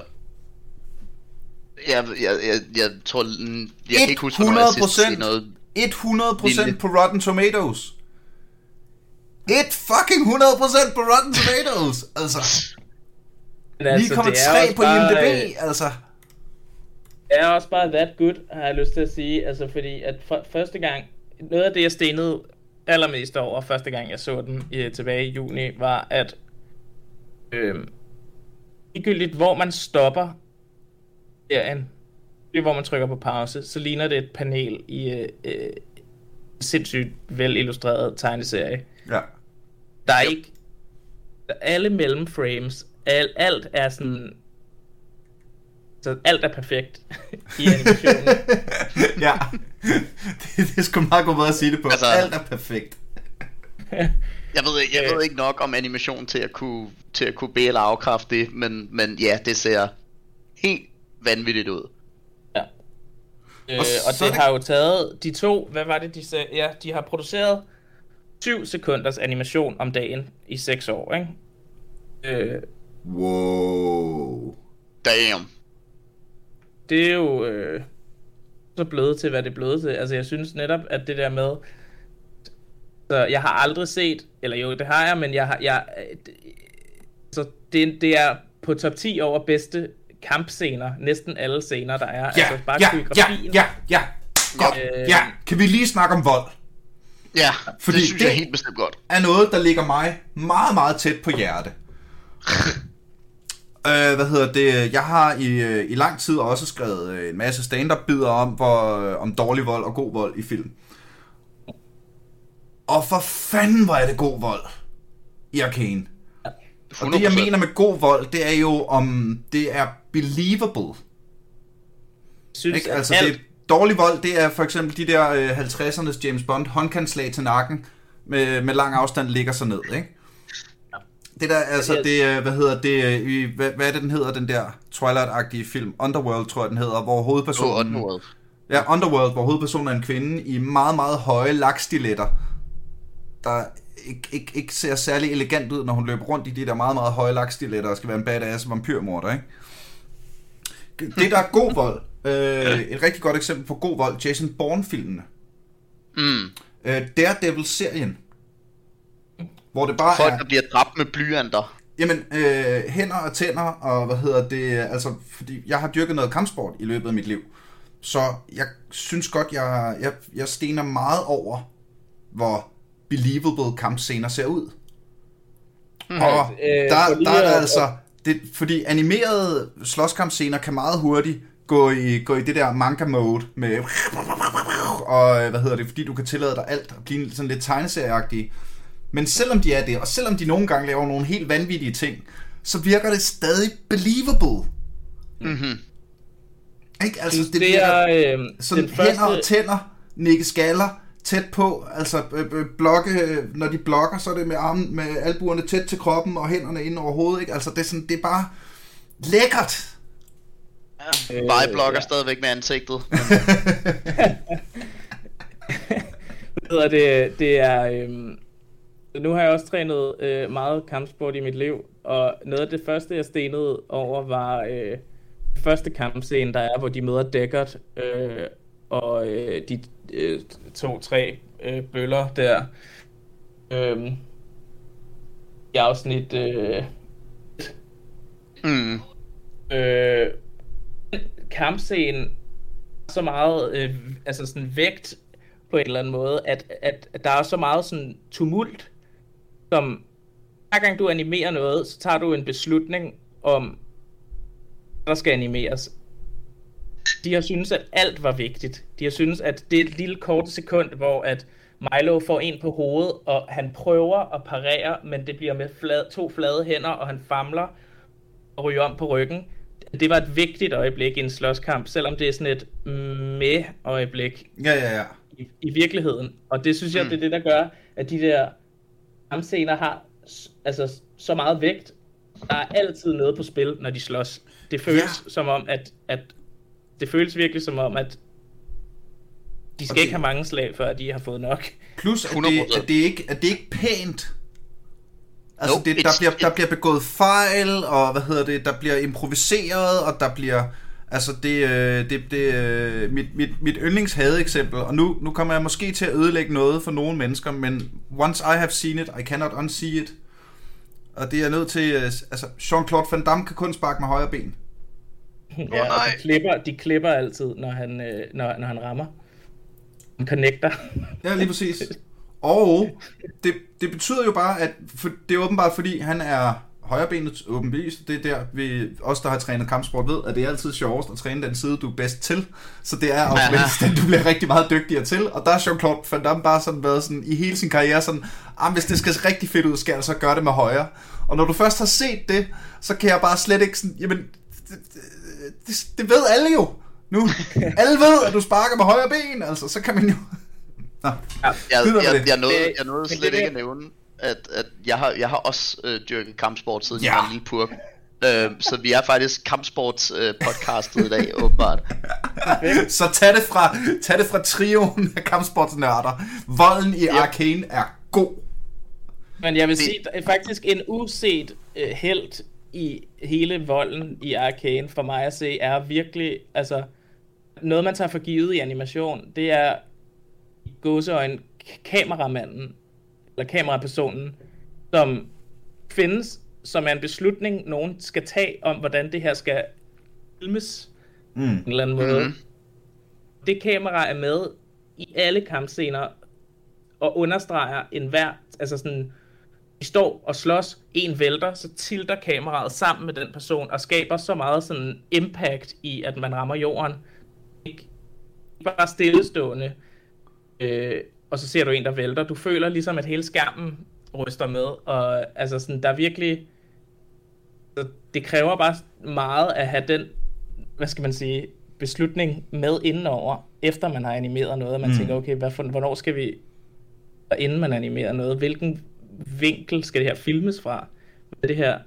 jeg, jeg, jeg, jeg tror, jeg kan ikke huske, hvornår jeg sidst noget hundrede procent på Rotten Tomatoes. Et fucking hundrede procent på Rotten Tomatoes. Altså, ni komma tre på I M D B, altså. Det er også bare that good, har jeg lyst til at sige, altså fordi at for, første gang, noget af det jeg stenede allermest over, første gang jeg så den i, tilbage i juni, var at øh, ligegyldigt hvor man stopper serien, det er hvor man trykker på pause, så ligner det et panel i øh, øh, sindssygt vel illustreret tegneserie. Ja. Der er ikke, der, alle mellemframes, al, alt er sådan Så alt er perfekt i animationen. Ja, det, det er sgu meget god måde at sige det på. Altså, alt er perfekt. Jeg ved ikke, jeg ved ikke nok om animation til at kunne til at kunne be- eller afkræfte det, men men ja, det ser helt vanvittigt ud. Ja. Øh, og, og det, det har jo taget de to, hvad var det de sagde? Ja, de har produceret syv sekunders animation om dagen i seks år, ikke? Øh, wow. Damn. Det er jo øh, så blevet til, hvad det er blevet til. Altså, jeg synes netop, at det der med... Så jeg har aldrig set... Eller jo, det har jeg, men jeg har... Jeg, det, så det, det er på top ti over bedste kampscener. Næsten alle scener, der er. Ja, altså, bare ja, koreografien. ja, ja, ja. Godt. Øh, ja, kan vi lige snakke om vold? Ja, fordi det synes det jeg helt bestemt godt. Er noget, der ligger mig meget, meget tæt på hjerte. Øh, hvad hedder det? Jeg har i, i lang tid også skrevet en masse stand-up-bidder om, hvor, om dårlig vold og god vold i film. Og for fanden, hvor er det god vold i Arcane. Og det, jeg mener med god vold, det er jo, om det er believable. Synes, ikke? Altså, alt... det dårlig vold, det er for eksempel de der øh, halvtredsernes James Bond håndkantslag til nakken med, med lang afstand ligger så ned, ikke? Det der, altså, det, hvad hedder det, i, hvad, hvad er det, den hedder, den der Twilight-agtige film? Underworld, tror jeg, den hedder, hvor hovedpersonen... Oh, Underworld. Ja, Underworld, hvor hovedpersonen er en kvinde i meget, meget høje lakstiletter, der ikke, ikke, ikke ser særlig elegant ud, når hun løber rundt i de der meget, meget høje lakstiletter og skal være en badass vampyrmorder, ikke? Det, der er god vold, øh, et rigtig godt eksempel på god vold, Jason Bourne-filmene. Mm. Øh, Daredevil-serien. Hvor det bare folk, er... der bliver dræbt med blyanter. Jamen, øh, hænder og tænder, og hvad hedder det, altså, fordi jeg har dyrket noget kampsport i løbet af mit liv, så jeg synes godt, jeg, jeg, jeg stener meget over, hvor believable kampscener ser ud. Mm. Og øh, der, der er der altså, det, fordi animerede slåskampscener kan meget hurtigt gå i, gå i det der manga-mode med, og hvad hedder det, fordi du kan tillade dig alt og blive sådan lidt tegneserieagtig. Men selvom de er det, og selvom de nogle gange laver nogle helt vanvittige ting, så virker det stadig believable. Mhm. Ikke? Altså, det, det virker er, øh, sådan hænder første... og tænder, nikke skaller, tæt på, altså øh, blokke, når de blokker, så er det med armen, med albuerne tæt til kroppen, og hænderne ind over hovedet, ikke? Altså, det er sådan, det er bare lækkert. Ja, øh, bare blokker ja. Stadigvæk med ansigtet. det, det er... Øh... Nu har jeg også trænet øh, meget kampsport i mit liv, og noget af det første, jeg stenede over, var øh, første kampscene, der er, hvor de møder Deckard, øh, og øh, de øh, to-tre øh, bøller der. Øh, I afsnit... Øh, mm. øh, kampscene så meget øh, altså sådan vægt på en eller anden måde, at, at, at der er så meget sådan tumult, som hver gang du animerer noget, så tager du en beslutning om, der skal animeres. De har syntes, at alt var vigtigt. De har syntes, at det er et lille kort sekund, hvor at Milo får en på hovedet, og han prøver at parere, men det bliver med flad, to flade hænder, og han famler og ryger om på ryggen. Det var et vigtigt øjeblik i en slåskamp, selvom det er sådan et med øjeblik. Ja, ja, ja. I, i virkeligheden. Og det synes jeg, mm. det er det, der gør, at de der kampscener har altså så meget vægt. Der er altid noget på spil, når de slås. Det føles ja. som om, at, at det føles virkelig som om, at de skal okay. ikke have mange slag, før de har fået nok. Plus, at det, at det, ikke, at det ikke er pænt. Altså, no, det, der, bliver, der bliver begået fejl, og hvad hedder det, der bliver improviseret, og der bliver... Altså, det, det, det mit, mit, mit yndlingshade-eksempel, og nu, nu kommer jeg måske til at ødelægge noget for nogle mennesker, men once I have seen it, I cannot unsee it. Og det er nødt til... Altså, Jean-Claude Van Damme kan kun sparke med højre ben. Ja, oh, og de klipper, de klipper altid, når han, når, når han rammer. Han connecter. Ja, lige præcis. Og det, det betyder jo bare, at for, det er åbenbart, fordi han er højrebenet åbenbevist. Det er der, vi os, der har trænet kampsport, ved, at det er altid sjovest at træne den side, du er bedst til. Så det er automatisk den, du bliver rigtig meget dygtigere til. Og der er Jean-Claude Van Damme bare sådan været sådan, i hele sin karriere sådan, ah, hvis det skal rigtig fedt ud, skal jeg så gøre det med højre. Og når du først har set det, så kan jeg bare slet ikke sådan, jamen, det, det ved alle jo nu. Alle ved, at du sparker med højre ben, altså, så kan man jo... Nå, ja, jeg, jeg, jeg, nåede, Det- jeg nåede men slet det- ikke at nævne, at, at jeg, har, jeg har også øh, dyrket kampsport, siden Ja. jeg var en lille purk. Øh, så vi er faktisk kampsports øh, podcastet i dag, åbenbart. så tag det fra, tag det fra trioen af kampsportsnørder. Volden i Arcane er god. Men jeg vil Det- sige, der er faktisk en uset øh, helt i hele volden i Arcane, for mig at se, er virkelig, altså, noget man tager for givet i animation, det er i gåseøjne kameramanden, eller kamerapersonen, som findes, som er en beslutning, nogen skal tage om, hvordan det her skal filmes Mm. på en eller anden måde. Mhm. Det kamera er med i alle kampscener og understreger enhver, altså sådan, de står og slås, en vælter, så tilter kameraet sammen med den person og skaber så meget sådan impact i, at man rammer jorden. Ikke bare stillestående, øh, og så ser du en, der vælter. Du føler ligesom, at hele skærmen ryster med, og altså sådan, der er virkelig, så det kræver bare meget at have den, hvad skal man sige, beslutning med indenover, efter man har animeret noget, man Mm. mm. tænker, okay, hvad for, hvornår skal vi, og inden man animerer noget, hvilken vinkel skal det her filmes fra, med det her,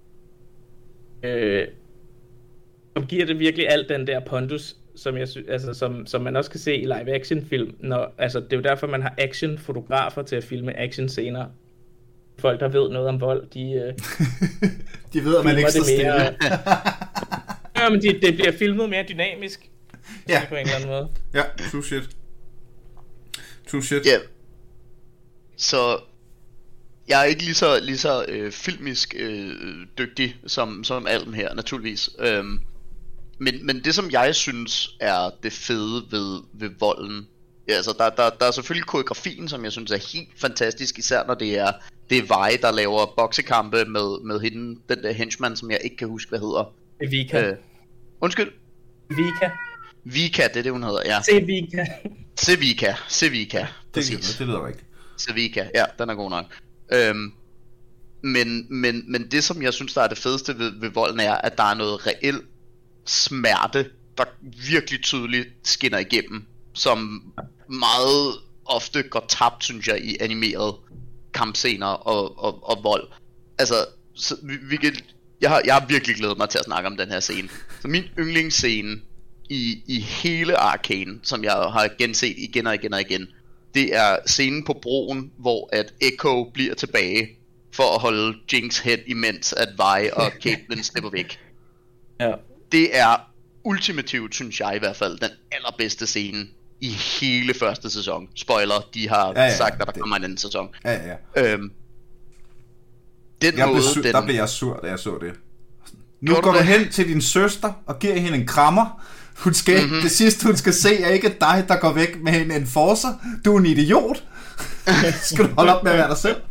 øh, som giver det virkelig alt den der pondus, som, jeg sy- altså, som, som man også kan se i live-action film, når, altså, det er jo derfor, man har action-fotografer til at filme action-scener. Folk, der ved noget om vold, de... Øh, De ved, at man ikke står filmer det stille. mere- ja, men det, det bliver filmet mere dynamisk, Ja. på en eller anden måde. Ja, true shit. True shit. Ja. Så jeg er ikke lige så, lige så øh, filmisk øh, dygtig som, som Alm her, naturligvis. Øhm, men, men det som jeg synes er det fede ved, ved volden, ja, altså der, der, der er selvfølgelig koreografien, som jeg synes er helt fantastisk, især når det er det er Vi, der laver boksekampe med, med hende, den der henchman, som jeg ikke kan huske, hvad hedder. Vika. Øh, undskyld, Vika. Vika, det er det hun hedder, ja. Se Vika. Sevika, Sevika, Det, præcis. det lyder rigtigt. Sevika, ja, den er god nok. Øhm, men, men, men det som jeg synes der er det fedeste ved, ved volden er, at der er noget reel smerte, der virkelig tydeligt skinner igennem, som meget ofte går tabt, synes jeg, i animerede kampscener og, og, og vold. Altså, så vi, vi kan, jeg, har, jeg har virkelig glædet mig til at snakke om den her scene. Så min yndlingsscene i, i hele Arcane, som jeg har genset igen og igen og igen, det er scenen på broen, hvor at Echo bliver tilbage for at holde Jinx head, imens at Vi og Caitlyn slipper væk. Ja. Det er ultimativt, synes jeg i hvert fald, den allerbedste scene i hele første sæson. Spoiler, de har Ja, ja, sagt, at der det- kommer en anden sæson. Ja, ja. Øhm, den Jeg blev måde, sur, den... Der blev jeg sur, da jeg så det. Nu Gjorde går du du det? hen til din søster og giver hende en krammer. Hun skal, Mhm. mm-hmm. Det sidste hun skal se er ikke dig, der går væk med en enforcer. Du er en idiot. Skal du holde op med at være dig selv?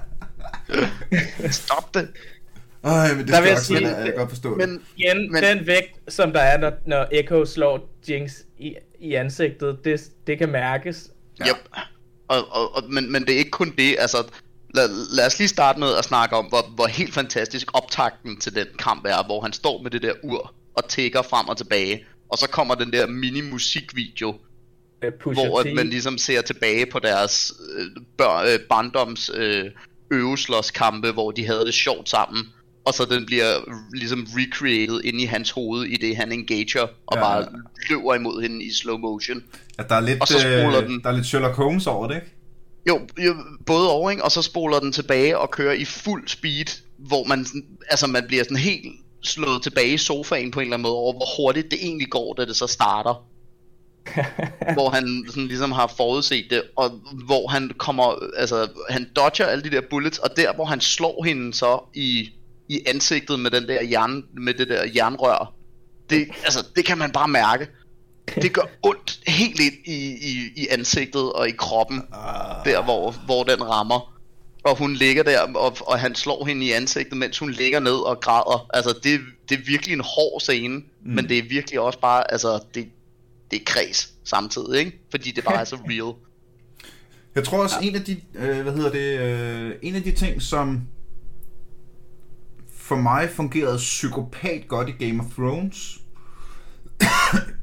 Stop det. Øj, men det Der skal vil jeg jeg også sige- sige, jeg kan godt forstå det. Men Igen, Men- men... den vægt, som der er, når, når Echo slår Jinx i, i ansigtet, det, det kan mærkes. Ja. Yep. Og, og, og, men, men det er ikke kun det, altså lad, lad os lige starte med at snakke om, hvor, hvor helt fantastisk optakten til den kamp er, hvor han står med det der ur og tækker frem og tilbage, og så kommer den der mini-musikvideo, Øh, Pusha hvor T. at man ligesom ser tilbage på deres øh, bør, øh, barndoms øh, øveslåskampe, hvor de havde det sjovt sammen, og så den bliver ligesom recreated inde i hans hoved, i det han engager, og Ja. bare løber imod hende i slow motion. Ja, der er lidt, og så spoler øh, den. der er lidt Sherlock Holmes over det, ikke? Jo, jo, både over, ikke? Og så spoler den tilbage og kører i fuld speed, hvor man, sådan- altså man bliver sådan helt slået tilbage i sofaen på en eller anden måde over, hvor hurtigt det egentlig går, da det så starter. Hvor han sådan ligesom har forudset det, og hvor han kommer, altså han dodger alle de der bullets, og der hvor han slår hende så i, i ansigtet med den der jern, med det der jernrør, det, altså det kan man bare mærke. Det gør ondt helt ind i, i, i ansigtet og i kroppen, der hvor, hvor den rammer. Og hun ligger der, og, og han slår hende i ansigtet, mens hun ligger ned og græder. Altså det, det er virkelig en hård scene, mm. men det er virkelig også bare, altså det, det er kreds samtidig, ikke? Fordi det bare er så real. Jeg tror også, ja. en af de, øh, hvad hedder det, øh, en af de ting, som for mig fungerede psykopat godt i Game of Thrones,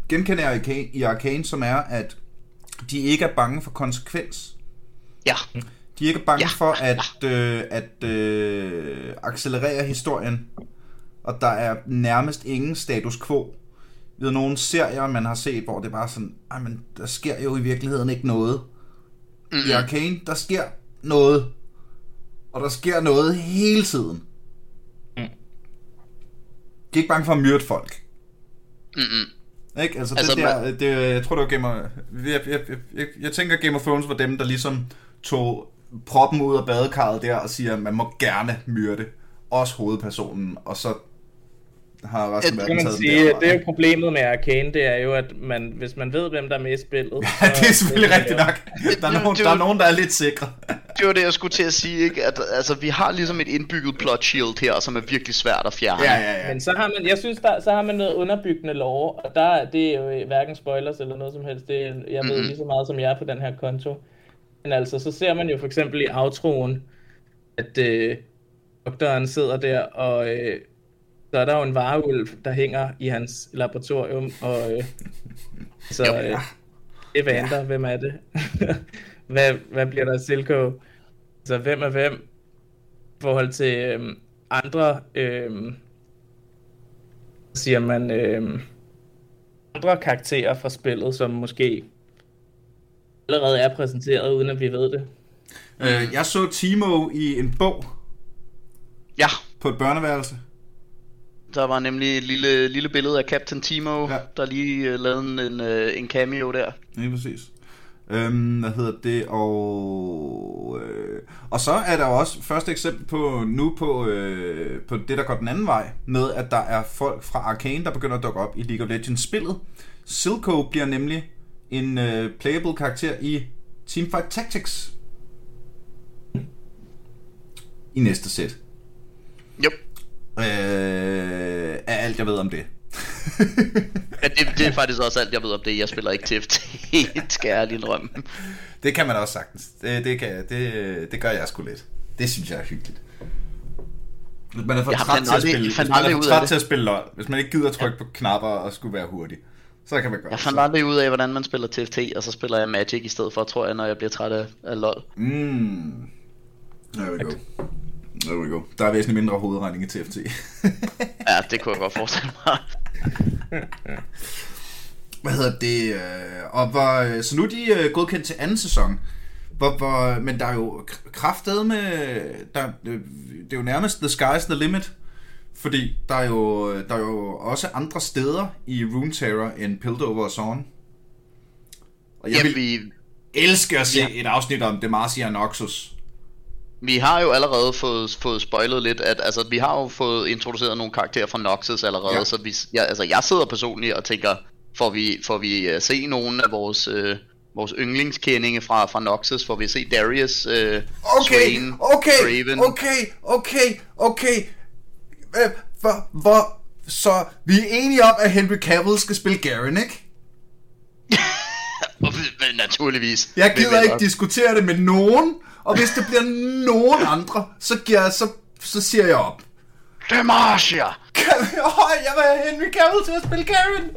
genkender jeg Arcane, i Arcane, som er, at de ikke er bange for konsekvens. Ja. De er ikke bange ja. for at, øh, at øh, accelerere historien, og der er nærmest ingen status quo. Ved nogle serier, man har set, hvor det er bare sådan, ej, men der sker jo i virkeligheden ikke noget. Mm-hmm. I Arcane, der sker noget. Og der sker noget hele tiden. Mm. De er ikke bange for at myrde folk. Mm-hmm. Ikke? Altså, altså det der, man... det, jeg tror det var Game of... Jeg, jeg, jeg, jeg tænker Game of Thrones var dem, der ligesom tog proppen ud af badekarret der og siger, at man må gerne myrde. Også hovedpersonen, og så har resten af verden taget sige, det er jo problemet med Arcane, det er jo, at man, hvis man ved, hvem der er med i spillet... Ja, det er selvfølgelig rigtigt nok. Der er, nogen, der er nogen, der er lidt sikre. Det var det, jeg skulle til at sige, ikke? At altså, vi har ligesom et indbygget plot shield her, som er virkelig svært at fjerne. Ja, ja, ja. Men så har man, jeg synes, der, så har man noget underbyggende lore, og der, det er jo hverken spoilers eller noget som helst. Det er, jeg ved mm-hmm. lige så meget som jeg er på den her konto. Men altså, så ser man jo for eksempel i outroen, at øh, doktoren sidder der, og øh, så er der jo en varulv, der hænger i hans laboratorium, og øh, så øh, det vandrer, hvem er det? hvad, hvad bliver der af Silco? Så hvem er hvem? I forhold til øh, andre, øh, siger man, øh, andre karakterer fra spillet, som måske allerede er præsenteret, uden at vi ved det. Øh, jeg så Timo i en bog. Ja. På et børneværelse. Der var nemlig et lille, lille billede af Captain Timo, ja. Der lige uh, lavede en, en, en cameo der. Ja, præcis. Øhm, hvad hedder det? Og, øh, og så er der jo også første eksempel på nu på, øh, på det, der går den anden vej, med at der er folk fra Arcane, der begynder at dukke op i League of Legends spillet. Silco bliver nemlig en øh, playable karakter i Teamfight Tactics i næste sæt. Jo. Øh, er alt jeg ved om det. Ja, det, det er faktisk også alt jeg ved om det. Jeg spiller ikke T F T, skal jeg lige indrømme. Det kan man også sagtens. Det, det, kan, det, det gør jeg sgu lidt. Det synes jeg er hyggeligt. Hvis man er for træt til at spille, hvis man er for træt til at spille LOL, hvis man ikke gider trykke ja. på knapper og skulle være hurtig, så kan man gøre. Jeg fandt aldrig ud af, hvordan man spiller T F T, og så spiller jeg Magic i stedet for, tror jeg, når jeg bliver træt af, af LOL. Mm. There we go. There we go. Der er væsentligt mindre hovedregning i T F T. Ja, det kunne jeg godt forestille mig. Hvad hedder det? Og hvor, så nu er de godkendt til anden sæson. Hvor, hvor, men der er jo kraftedeme med... Der, det er jo nærmest the sky's the limit. Fordi der er jo, der er jo også andre steder i Runeterra end Piltover og Zorn. Og jeg Jamen, vil vi... elske at se ja. et afsnit om Demacia og Noxus. Vi har jo allerede fået, fået spoilet lidt, at altså, vi har jo fået introduceret nogle karakterer fra Noxus allerede, ja. så vi, ja, altså, jeg sidder personligt og tænker, får vi, får vi uh, se nogle af vores, uh, vores yndlingskendinge fra, fra Noxus, får vi se Darius, uh, okay, Swain, okay, Raven. Okay, okay, okay, øh, hvor, hvor, så vi er enige om, at Henry Cavill skal spille Garen, ikke? Naturligvis. Jeg gider ikke diskutere det med nogen. Og hvis det bliver nogen andre, så, giver jeg, så, så siger jeg op. Demacia! Åh, jeg vil have Henry Cavill til at spille Garen!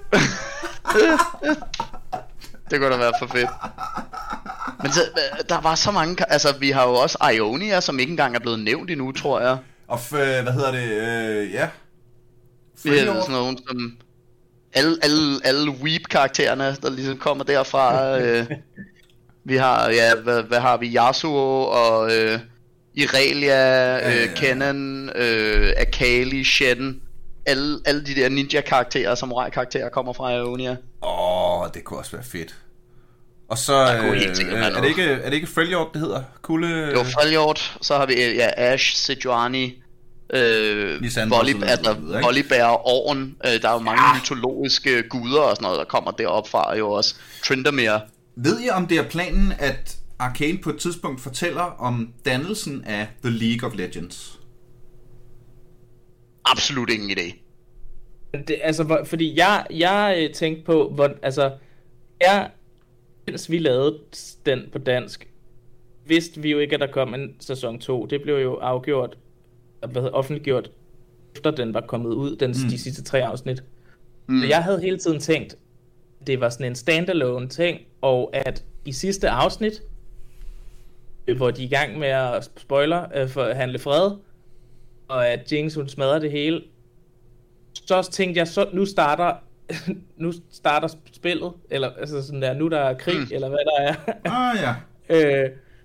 Det kunne da være for fedt. Men så, der var så mange... Altså, vi har jo også Ionia, som ikke engang er blevet nævnt endnu, tror jeg. Og f- hvad hedder det? Øh, ja. Vi har sådan nogen som... Alle, alle, alle Weep-karaktererne, der ligesom kommer derfra... øh, Vi har, ja, hvad, hvad har vi? Yasuo og øh, Irelia, øh, ja, ja. Kennen, øh, Akali, Shen. Alle, alle de der ninja-karakterer, samurai-karakterer kommer fra Ionia. Åh, oh, det kunne også være fedt. Og så øh, er, er, det ikke, er det ikke Freljord, det hedder? Kulde... Jo, Freljord. Så har vi ja, Ash, Sejuani, øh, Volibear, Orn. Øh, der er jo mange ja. mytologiske guder og sådan noget, der kommer derop fra. Jo også Tryndamere. Ved I, om det er planen, at Arcane på et tidspunkt fortæller om dannelsen af The League of Legends? Absolut ingen idé. Det, altså, fordi jeg, jeg tænkte på, hvor, altså, er, mens vi lavede den på dansk, vidste vi jo ikke, at der kom en sæson to. Det blev jo afgjort, hvad hedder, offentliggjort, efter den var kommet ud, den, mm. de sidste tre afsnit. Mm. Så jeg havde hele tiden tænkt, det var sådan en standalone ting, og at i sidste afsnit, hvor de er i gang med at spoiler, øh, for at handle fred, og at Jinx hun smadrer det hele, så tænkte jeg, så nu starter nu starter spillet, eller altså sådan der, nu der er krig, mm. eller hvad der er. Ah ja. øh,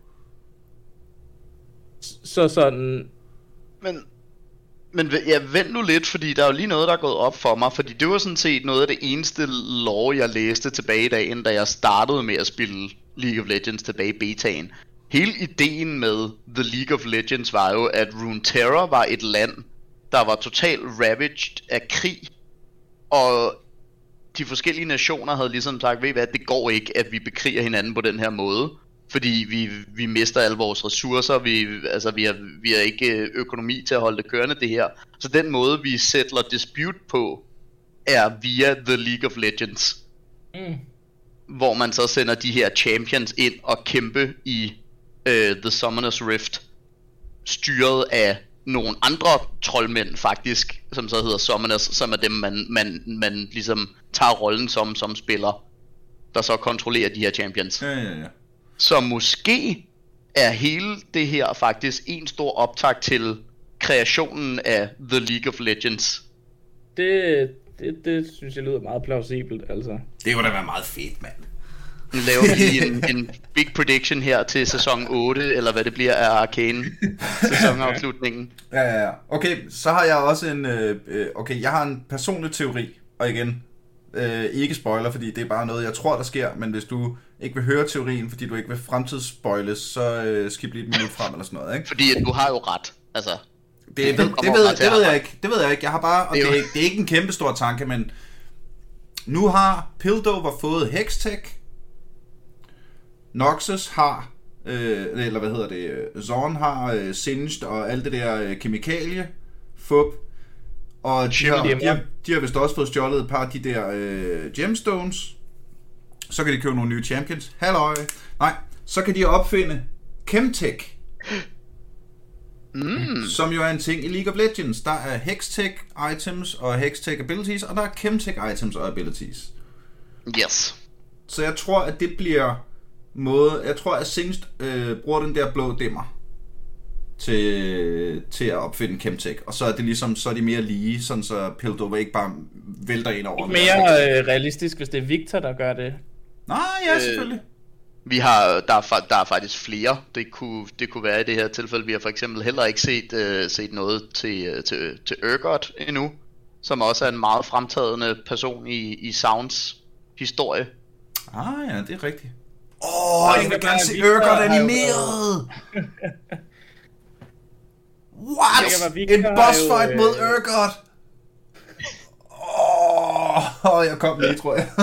så sådan... Men, men ja, vent nu lidt, fordi der er jo lige noget, der er gået op for mig, fordi det var sådan set noget af det eneste lore, jeg læste tilbage i dagen, da jeg startede med at spille League of Legends tilbage i betaen. Hele ideen med The League of Legends var jo, at Runeterra var et land, der var totalt ravaged af krig, og de forskellige nationer havde ligesom sagt, ved I hvad, det går ikke, at vi bekriger hinanden på den her måde, fordi vi, vi mister alle vores ressourcer, vi, altså vi har, vi har ikke økonomi til at holde det kørende det her. Så den måde vi settler dispute på, er via The League of Legends. Mm. Hvor man så sender de her champions ind og kæmpe i uh, The Summoner's Rift, styret af nogle andre troldmænd faktisk, som så hedder Summoners, som er dem man, man, man ligesom tager rollen som, som spiller, der så kontrollerer de her champions. Ja, ja, ja. Så måske er hele det her faktisk en stor optakt til kreationen af The League of Legends. Det, det, det synes jeg lyder meget plausibelt, altså. Det kunne da være meget fedt, mand. Nu laver vi en, en big prediction her til sæson otte, eller hvad det bliver af Arcane sæsonafslutningen. Ja, ja, ja. Okay, så har jeg også en... Øh, okay, jeg har en personlig teori, og igen, øh, ikke spoiler, fordi det er bare noget, jeg tror, der sker, men hvis du ikke vil høre teorien, fordi du ikke vil fremtidsspoiles, så øh, skip lige et minut frem eller sådan noget, ikke? Fordi du har jo ret, altså... Det, det, ved, det, ved, det ved jeg ikke, det ved jeg ikke. Jeg har bare, og det, er det, er, det er ikke en kæmpe stor tanke, men nu har Piltover fået Hextech, Noxus har, øh, eller hvad hedder det, Zorn har øh, Singed og alt det der øh, kemikalie, fup, og de har, de, har, de har vist også fået stjålet et par af de der øh, gemstones, så kan de købe nogle nye champions, halløj, nej, så kan de opfinde Chemtech, mm. som jo er en ting i League of Legends. Der er Hextech items og Hextech abilities, og der er Chemtech items og abilities. Yes. Så jeg tror, at det bliver måde, jeg tror, at Singed øh, bruger den der blå dimmer til, til at opfinde Chemtech, og så er det ligesom, så er de mere lige, sådan så Piltover ikke bare vælter ind over. Mere øh, realistisk, hvis det er Victor, der gør det. Nej, ja, selvfølgelig. Øh, vi har, der er, der er faktisk flere, det kunne, det kunne være i det her tilfælde. Vi har for eksempel heller ikke set, øh, set noget til, til, til Urgot endnu, som også er en meget fremtrædende person i, i Sounds historie. Ah ja, det er rigtigt. Åh, oh, jeg vil gerne se Urgot animeret! What? En boss fight jo, mod Urgot! Åh, oh, jeg kom lige, tror jeg.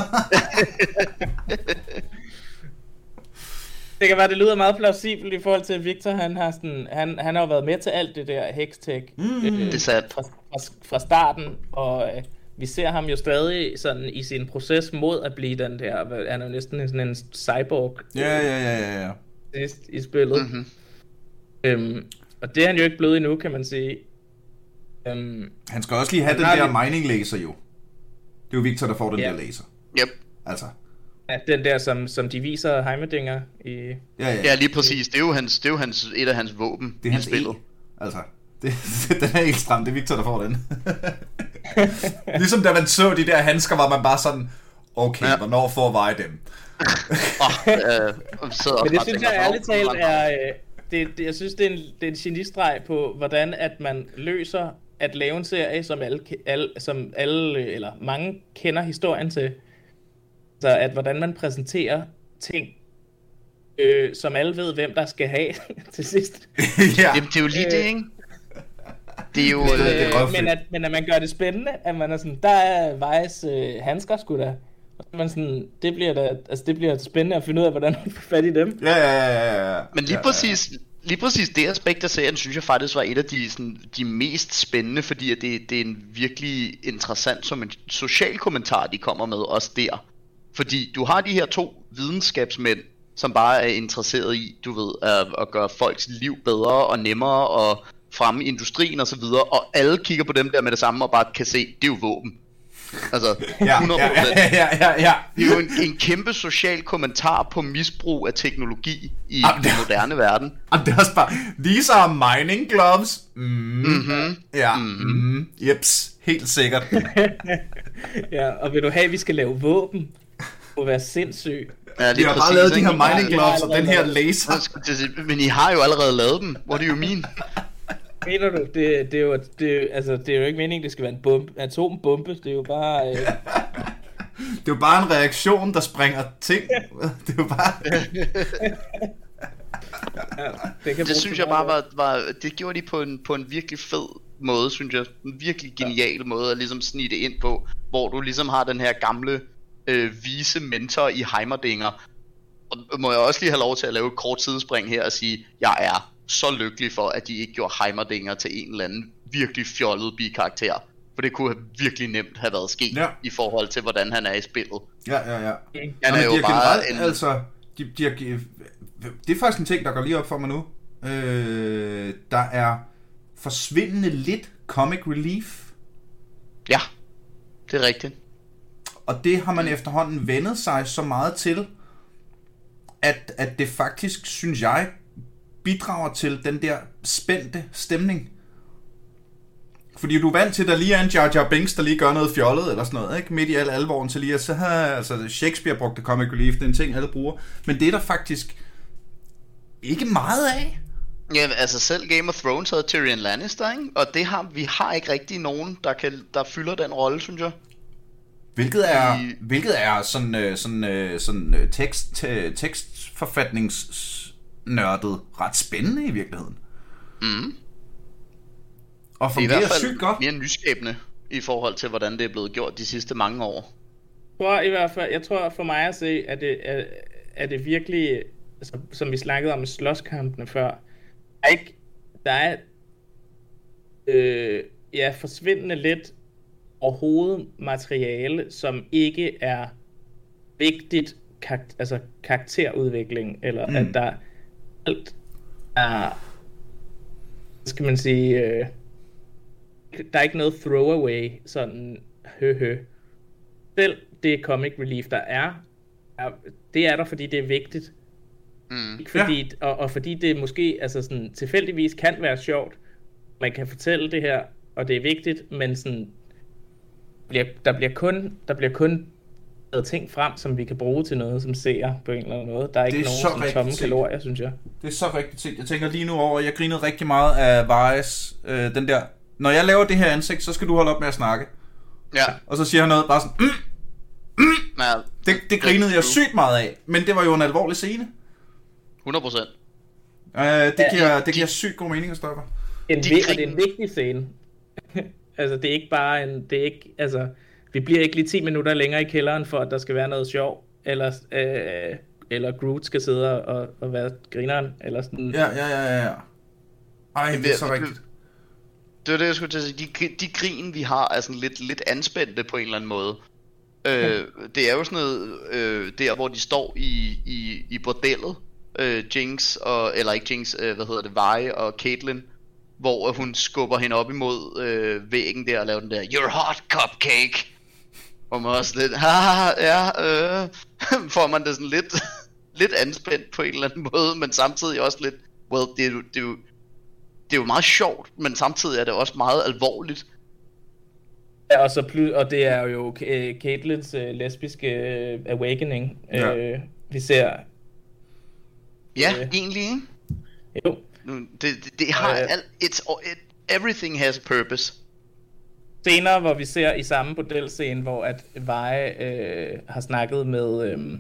Det kan være, det lyder meget plausibelt i forhold til, at Victor, han har, sådan, han, han har jo været med til alt det der Hextech mm, øh, det er fra, fra, fra starten, og øh, vi ser ham jo stadig sådan i sin proces mod at blive den der, han er jo næsten sådan en cyborg. Ja, ja, ja, ja, ja. I spillet. Mm-hmm. Øhm, og det er han jo ikke blevet endnu, kan man sige. Øhm, han skal også lige have den der vi... mining laser jo. Det er jo Victor, der får den ja. der laser. Yep. Altså. Ja, den der, som, som de viser Heimerdinger i... Ja, ja. ja, lige præcis. Det er jo, hans, det er jo hans, et af hans våben. Det er hans spillet. E. Altså, det, den er ikke stram. Det er Victor, der får den. Ligesom da man så de der handsker, var man bare sådan, okay, ja. hvornår får jeg dem? oh, øh, Men det synes jeg ærligt talt er... Øh, det, det, jeg synes, det er en, det er en genistreg på, hvordan at man løser at lave en serie, som alle, alle, som alle eller mange kender historien til. Så at hvordan man præsenterer ting, øh, som alle ved, hvem der skal have til sidst. ja. Jamen, det er jo lige det, ikke? Det er jo... Men, øh, det er men, at, men at man gør det spændende, at man er sådan, der er Vejs øh, handsker sgu da. Og så man sådan, det bliver da, altså det bliver spændende at finde ud af, hvordan man får fat i dem. Ja, ja, ja, ja. Men lige ja, præcis... Ja, ja. Lige præcis det aspekt af serien, synes jeg faktisk var et af de, sådan, de mest spændende, fordi at det, det er en virkelig interessant som en social kommentar, de kommer med også der. Fordi du har de her to videnskabsmænd, som bare er interesseret i, du ved, at, at gøre folks liv bedre og nemmere og fremme industrien og så videre, og alle kigger på dem der med det samme og bare kan se, det er jo våben. Altså, Ja, hundrede ja, procent. ja, ja, ja, ja. Det er jo en, en kæmpe social kommentar på misbrug af teknologi i Jamen, den moderne verden. Jamen, det er også bare, these are mining gloves. Mm. Mhm. Ja, Mhm. mm. Jeps, helt sikkert. Ja, og vil du have, at vi skal lave våben? Må være sindssyg. Ja, De lige har bare præcis, lavet de ikke? her mining Ja, gloves ja, og den her ja. laser. Jeg skulle til at sige, men I har jo allerede lavet dem. What do you mean? Mener du, det, det, er jo, det, er- altså, det er jo ikke meningen, det skal være en bombe, atombombe. Det er jo bare... Øh, Det er jo bare en reaktion, der springer ting. Det er jo bare... ja, det, kan Det synes jeg bare var, var det gjorde de på en, på en virkelig fed måde, synes jeg. En virkelig genial måde at ligesom snige det ind på, hvor du ligesom har den her gamle øh, vise mentor i Heimerdinger. Og må jeg også lige have lov til at lave et kort sidespring her og sige, jeg er så lykkelig for, at de ikke gjorde Heimerdinger til en eller anden virkelig fjollet bikarakter. For det kunne have virkelig nemt have været sket, Ja. i forhold til hvordan han er i spillet. Ja, ja, ja. Han Jamen, er jo de har bare generelt, en... altså, de, de har, det er faktisk en ting, der går lige op for mig nu. Øh, der er forsvindende lidt comic relief, Ja, det er rigtigt. og det har man efterhånden vendet sig så meget til, at, at det faktisk, synes jeg, bidrager til den der spændte stemning. Fordi du er vant til, at der lige er en Jar Jar Binks, der lige gør noget fjollet eller sådan noget, ikke? Midt i al alvoren til lige at så have, altså Shakespeare brugte comic relief, det er en ting, alle bruger. Men det er der faktisk ikke meget af. Ja, altså selv Game of Thrones havde Tyrion Lannister, ikke? Og det har, vi har ikke rigtig nogen, der, kan, der fylder den rolle, synes jeg. Hvilket er, I- hvilket er sådan, øh, sådan, øh, sådan øh, tekst, øh, tekstforfatningsnørdet ret spændende i virkeligheden. Mm. Og Det er i fungerer hvert fald sygt godt. mere nyskabende i forhold til, hvordan det er blevet gjort de sidste mange år. Jeg tror i hvert fald, jeg tror for mig at se, at det, er, er det virkelig, altså, som vi snakkede om med slåskampene før, der er ikke, der er, øh, ja, forsvindende lidt overhovedet materiale, som ikke er vigtigt, karak- altså karakterudvikling, eller Mm. mm. at der alt er, hvad skal man sige, øh, der er ikke noget throwaway, sådan høhø. Selv det comic relief, der er, er, det er der, fordi det er vigtigt. Mm. Ikke fordi, ja. og, og fordi det måske altså sådan, tilfældigvis kan være sjovt. Man kan fortælle det her, og det er vigtigt, men sådan, bliver, der, bliver kun, der bliver kun taget ting frem, som vi kan bruge til noget, som ser på en eller anden måde. Der er ikke Det er nogen så sådan, rigtigt tomme set. kalorier, synes jeg. Det er så rigtigt set. Jeg tænker lige nu over, jeg grinede rigtig meget af Vares, øh, den der, når jeg laver det her ansigt, så skal du holde op med at snakke. Ja, Og så siger han noget bare sådan, mm, ja, det, det grinede jeg sygt meget af, men det var jo en alvorlig scene. hundrede procent. Øh, det, giver, de- det giver sygt god mening, Stoffer. En De vi- og griner. det er en vigtig scene. altså, det er ikke bare en, det er ikke, altså, vi bliver ikke lige ti minutter længere i kælderen, for at der skal være noget sjov, eller, øh, eller Groot skal sidde og, og være grineren, eller sådan. Ja, ja, ja, ja, ja. Ej, det er så rigtigt. Det var det, jeg skulle til at sige. De, gri- de grin, vi har, er sådan lidt, lidt anspændte på en eller anden måde. Øh, det er jo sådan noget, øh, der hvor de står i, i, i bordellet, øh, Jinx, og, eller ikke Jinx, øh, hvad hedder det, Vi og Caitlyn, hvor øh, hun skubber hende op imod øh, væggen der og laver den der, you're hot cupcake. Hvor man også lidt, haha, ja, øh, får man det sådan lidt, lidt anspændt på en eller anden måde, men samtidig også lidt, well, det er jo, det er jo, det er jo meget sjovt, men samtidig er det også meget alvorligt. Ja, og, så ply- og det er jo K- Caitlins øh, lesbiske øh, awakening, Ja. øh, vi ser. Ja, Øh. egentlig, ikke? Jo, Nu, det, det, det har Ja, ja. alt, it's, it, everything has a purpose. senere, hvor vi ser i samme modelscene, hvor at Veje øh, har snakket med øhm,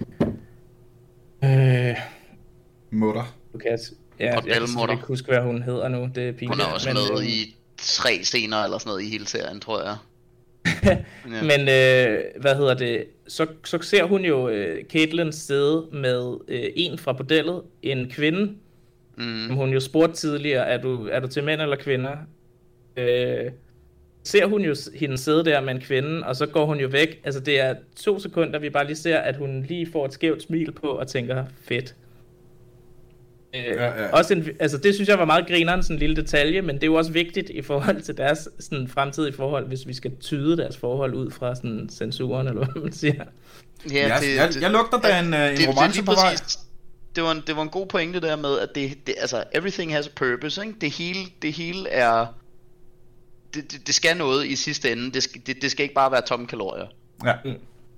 øh, Mutter. Lukas. Ja, jeg kan Modelmutter. simpelthen ikke huske, hvad hun hedder nu. Det er pinligt. Hun er også men, med øh, i tre scener eller sådan noget i hele serien, tror jeg. Ja. Men øh, hvad hedder det? Så, så ser hun jo øh, Caitlyn sidde med øh, en fra bordellet, en kvinde, Mm. som hun jo spurgte tidligere, er du, er du til mænd eller kvinder? Øh, ser hun jo s- hende sidde der med en kvinde, og så går hun jo væk. Altså det er to sekunder, vi bare lige ser, at hun lige får et skævt smil på og tænker, fedt. Øh, ja, ja. Også en, altså det synes jeg var meget grineren, sådan en lille detalje, men det er jo også vigtigt i forhold til deres sådan fremtidige forhold, hvis vi skal tyde deres forhold ud fra sådan censuren, eller hvad man siger. Ja, det, jeg, jeg lugter da en, en det, romance det, på vej. Det var, en, det var en god pointe der med, at det, det altså everything has a purpose, ikke? Det hele, det hele er, det, det, det skal noget i sidste ende. Det skal, det, det skal ikke bare være tomme kalorier. Ja. Mm.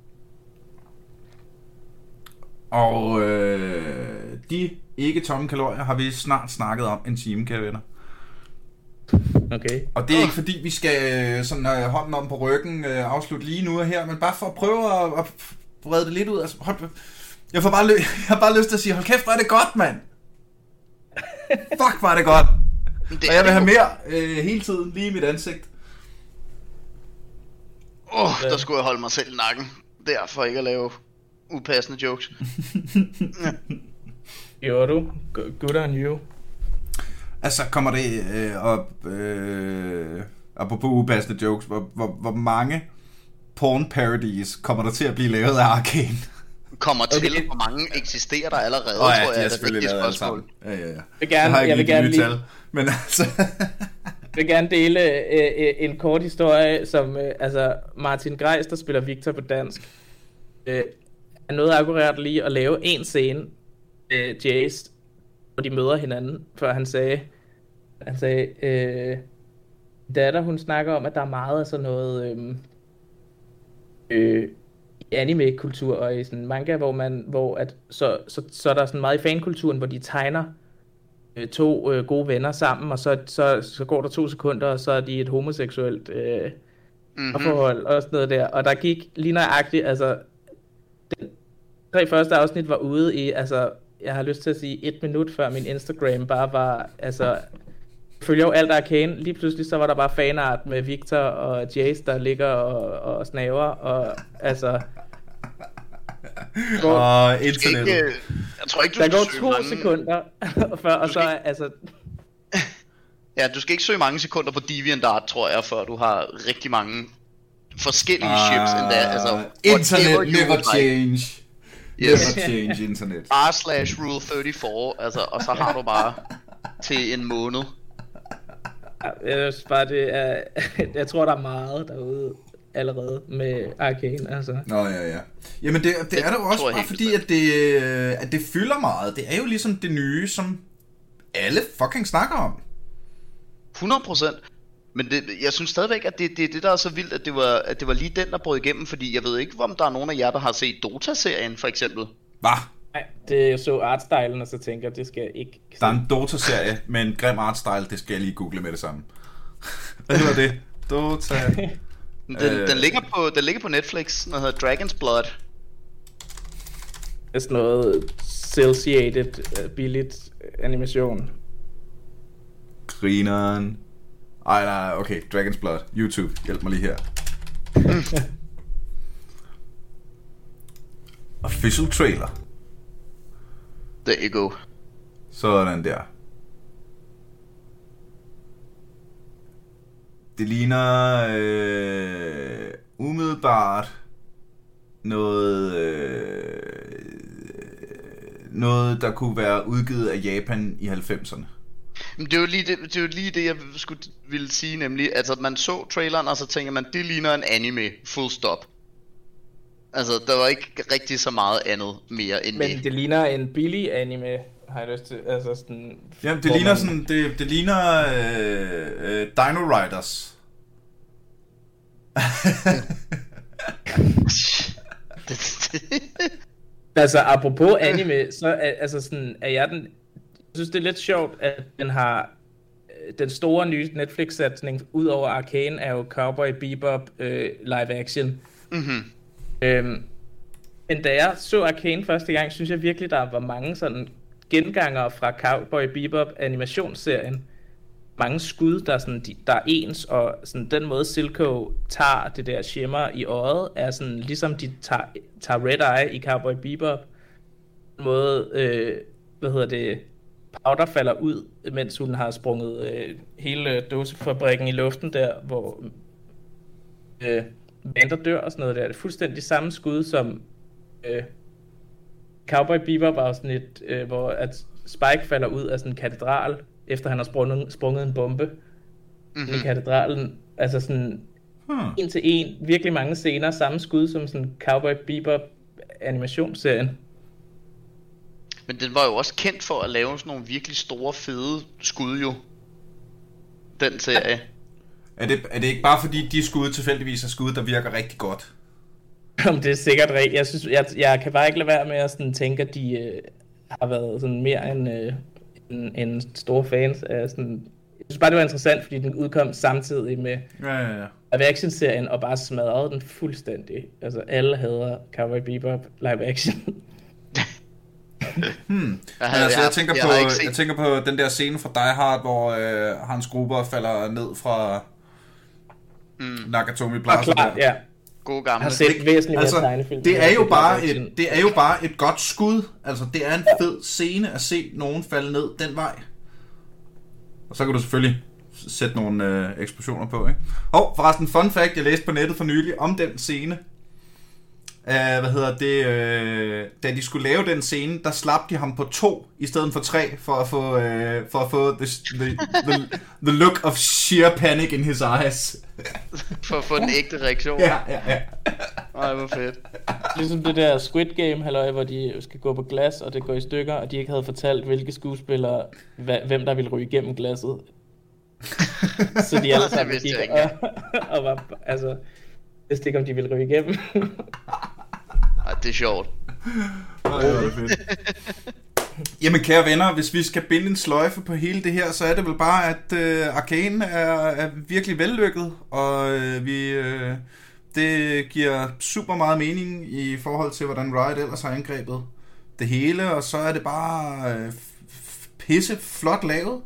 Og øh, de ikke tomme kalorier har vi snart snakket om en time, kære venner. Okay. Og det er ikke fordi vi skal sådan uh, hånden om på ryggen uh, afslutte lige nu og her, men bare for at prøve at, at brede det lidt ud. Altså, hold, jeg, får bare lø- jeg har bare lyst til at sige, hold kæft, hvor er det godt, mand. Fuck, hvor er det godt. Det og jeg vil have mere uh, hele tiden lige i mit ansigt. Åh, oh, der skulle jeg holde mig selv i nakken. Der for ikke at lave upassende jokes. Ja. Gjorde du? Good on you. Altså kommer det øh, op øh, apropos upassende jokes, hvor, hvor, hvor mange porn parodies kommer der til at blive lavet af Arcane? Kommer til, okay. Hvor mange eksisterer der allerede, oh, ja, tror jeg, er det vigtige spørgsmål. Ja, ja, ja. Jeg vil gerne, jeg, jeg vil gerne lige, tal, men altså jeg vil gerne dele øh, en kort historie, som øh, altså Martin Greis, der spiller Victor på dansk, øh, er noget akkurat lige at lave en scene, øh, Jace, hvor de møder hinanden, før han sagde, han sagde, øh, datter, hun snakker om, at der er meget af sådan noget øh, øh, anime-kultur og i sådan manga, hvor man, hvor at, så, så, så er der sådan meget i fankulturen, hvor de tegner øh, to øh, gode venner sammen, og så, så, så går der to sekunder, og så er de et homoseksuelt øh, mm-hmm. forhold og sådan noget der, og der gik lige nøjagtigt, altså, den tre første afsnit var ude i, altså, jeg har lyst til at sige et minut før min Instagram bare var, altså, jeg følger jo alt Arcane, lige pludselig så var der bare fanart med Victor og Jace, der ligger og, og snaver, og altså... Går, og internet. Jeg tror ikke, du der skal går to mange... sekunder, før, og så altså... Ja, du skal ikke søge mange sekunder på DeviantArt, tror jeg, før du har rigtig mange forskellige uh, ships endda. Altså, internet never change. Yes. Never change internet. R slash rule thirty-four, altså, og så har du bare til en måned. Jeg synes bare, det er, jeg tror, der er meget derude allerede med Arcane, altså. Nå, ja, ja. Jamen, det, det, det er der jo også bare fordi, at det, at det fylder meget. Det er jo ligesom det nye, som alle fucking snakker om. hundrede procent. Men det, jeg synes stadigvæk, at det er det, det, der er så vildt, at det, var, at det var lige den, der brød igennem, fordi jeg ved ikke, om der er nogen af jer, der har set Dota-serien, for eksempel. Hvad? Nej, det så artstylen, og så tænker jeg, det skal jeg ikke se. Der er en Dota-serie med en grim artstyle, det skal jeg lige google med det samme. Hvad hedder det? Dota... den, øh... den, ligger på, den ligger på Netflix, den hedder Dragon's Blood. Det er sådan noget cel-shaded, uh, billigt animation. Grineren. Ej, nej, okay, Dragon's Blood. YouTube, hjælp mig lige her. Official trailer. There you go. Sådan der. Det ligner øh, umiddelbart noget øh, noget der kunne være udgivet af Japan i halvfemserne. Men det er jo lige det, det er jo lige det jeg skulle ville sige, nemlig altså man så traileren og så tænker man, det ligner en anime, full stop. Altså der var ikke rigtig så meget andet mere end men det. Men det ligner en billig anime, har jeg lyst til, altså sådan. Ja, det ligner man... sådan, det, det ligner øh, øh, Dino Riders. Altså apropos anime, så er, altså sådan, er jeg den, jeg synes det er lidt sjovt, at den har den store nye Netflix-satsning ud over Arcane er jo Cowboy Bebop øh, live action. Mhm. Øhm, men da jeg så Arcane første gang, synes jeg virkelig der var mange sådan gengangere fra Cowboy Bebop animationsserien. Mange skud der er sådan de, der er ens, og sådan den måde Silco tager det der shimmer i øjet er sådan ligesom de tager, tager Red Eye i Cowboy Bebop. Den måde øh, hvad hedder det, Powder falder ud, mens hun har sprunget øh, hele dåsefabrikken i luften der, hvor øh, Vander dør og sådan noget der. Det er fuldstændig samme skud som øh, Cowboy Bebop var sådan et, øh, hvor at Spike falder ud af sådan en katedral, efter han har sprunget, sprunget en bombe mm-hmm. i katedralen. Altså sådan hmm. en til en, virkelig mange scener, samme skud som sådan Cowboy Bebop animationsserien. Men den var jo også kendt for at lave sådan nogle virkelig store, fede skud jo. Den serie. Ja. Er det, er det ikke bare fordi de skud tilfældigvis er skud, der virker rigtig godt? Jamen, det er sikkert rigtigt. Jeg, synes, jeg, jeg kan bare ikke lade være med at sådan tænke, at de øh, har været sådan mere end, øh, end, end store fans af sådan... Jeg synes bare, det var interessant, fordi den udkom samtidig med ja, ja, ja. live-action-serien, og bare smadrede den fuldstændig. Altså, alle hader Cowboy Bebop live-action. hmm. jeg, altså, jeg, tænker jeg, på, jeg, jeg tænker på den der scene fra Die Hard, hvor øh, Hans Gruber falder ned fra mm. Nakatomi Plaza. Ah, klart, ja. God gamle. Har set væsentligt altså, mere tegnefilm. Det er jo bare et, det er jo bare et godt skud. Altså, det er en fed scene at se nogen falde ned den vej. Og så kan du selvfølgelig sætte nogle øh, eksplosioner på, ikke? Og forresten, fun fact, jeg læste på nettet for nylig om den scene. Uh, hvad hedder det? Uh, da de skulle lave den scene, der slap de ham på to i stedet for tre, for at få, uh, for at få the, the, the, the look of sheer panic in his eyes. For at få den ægte reaktion. Ja, ja, ja. Ej, hvor fedt. Ligesom det der Squid Game, halløj, hvor de skal gå på glas, og det går i stykker, og de ikke havde fortalt, hvilke skuespillere, hvem der ville ryge igennem glasset. Så de alle sammen gik og, og var, altså, jeg vidste ikke, om de ville ryge igennem. Ej, det er sjovt. Ej, det er fedt. Jamen kære venner, hvis vi skal binde en sløjfe på hele det her, så er det vel bare, at uh, Arcane er, er virkelig vellykket, og uh, vi, uh, det giver super meget mening i forhold til, hvordan Riot ellers har angrebet det hele, og så er det bare uh, pisse flot lavet.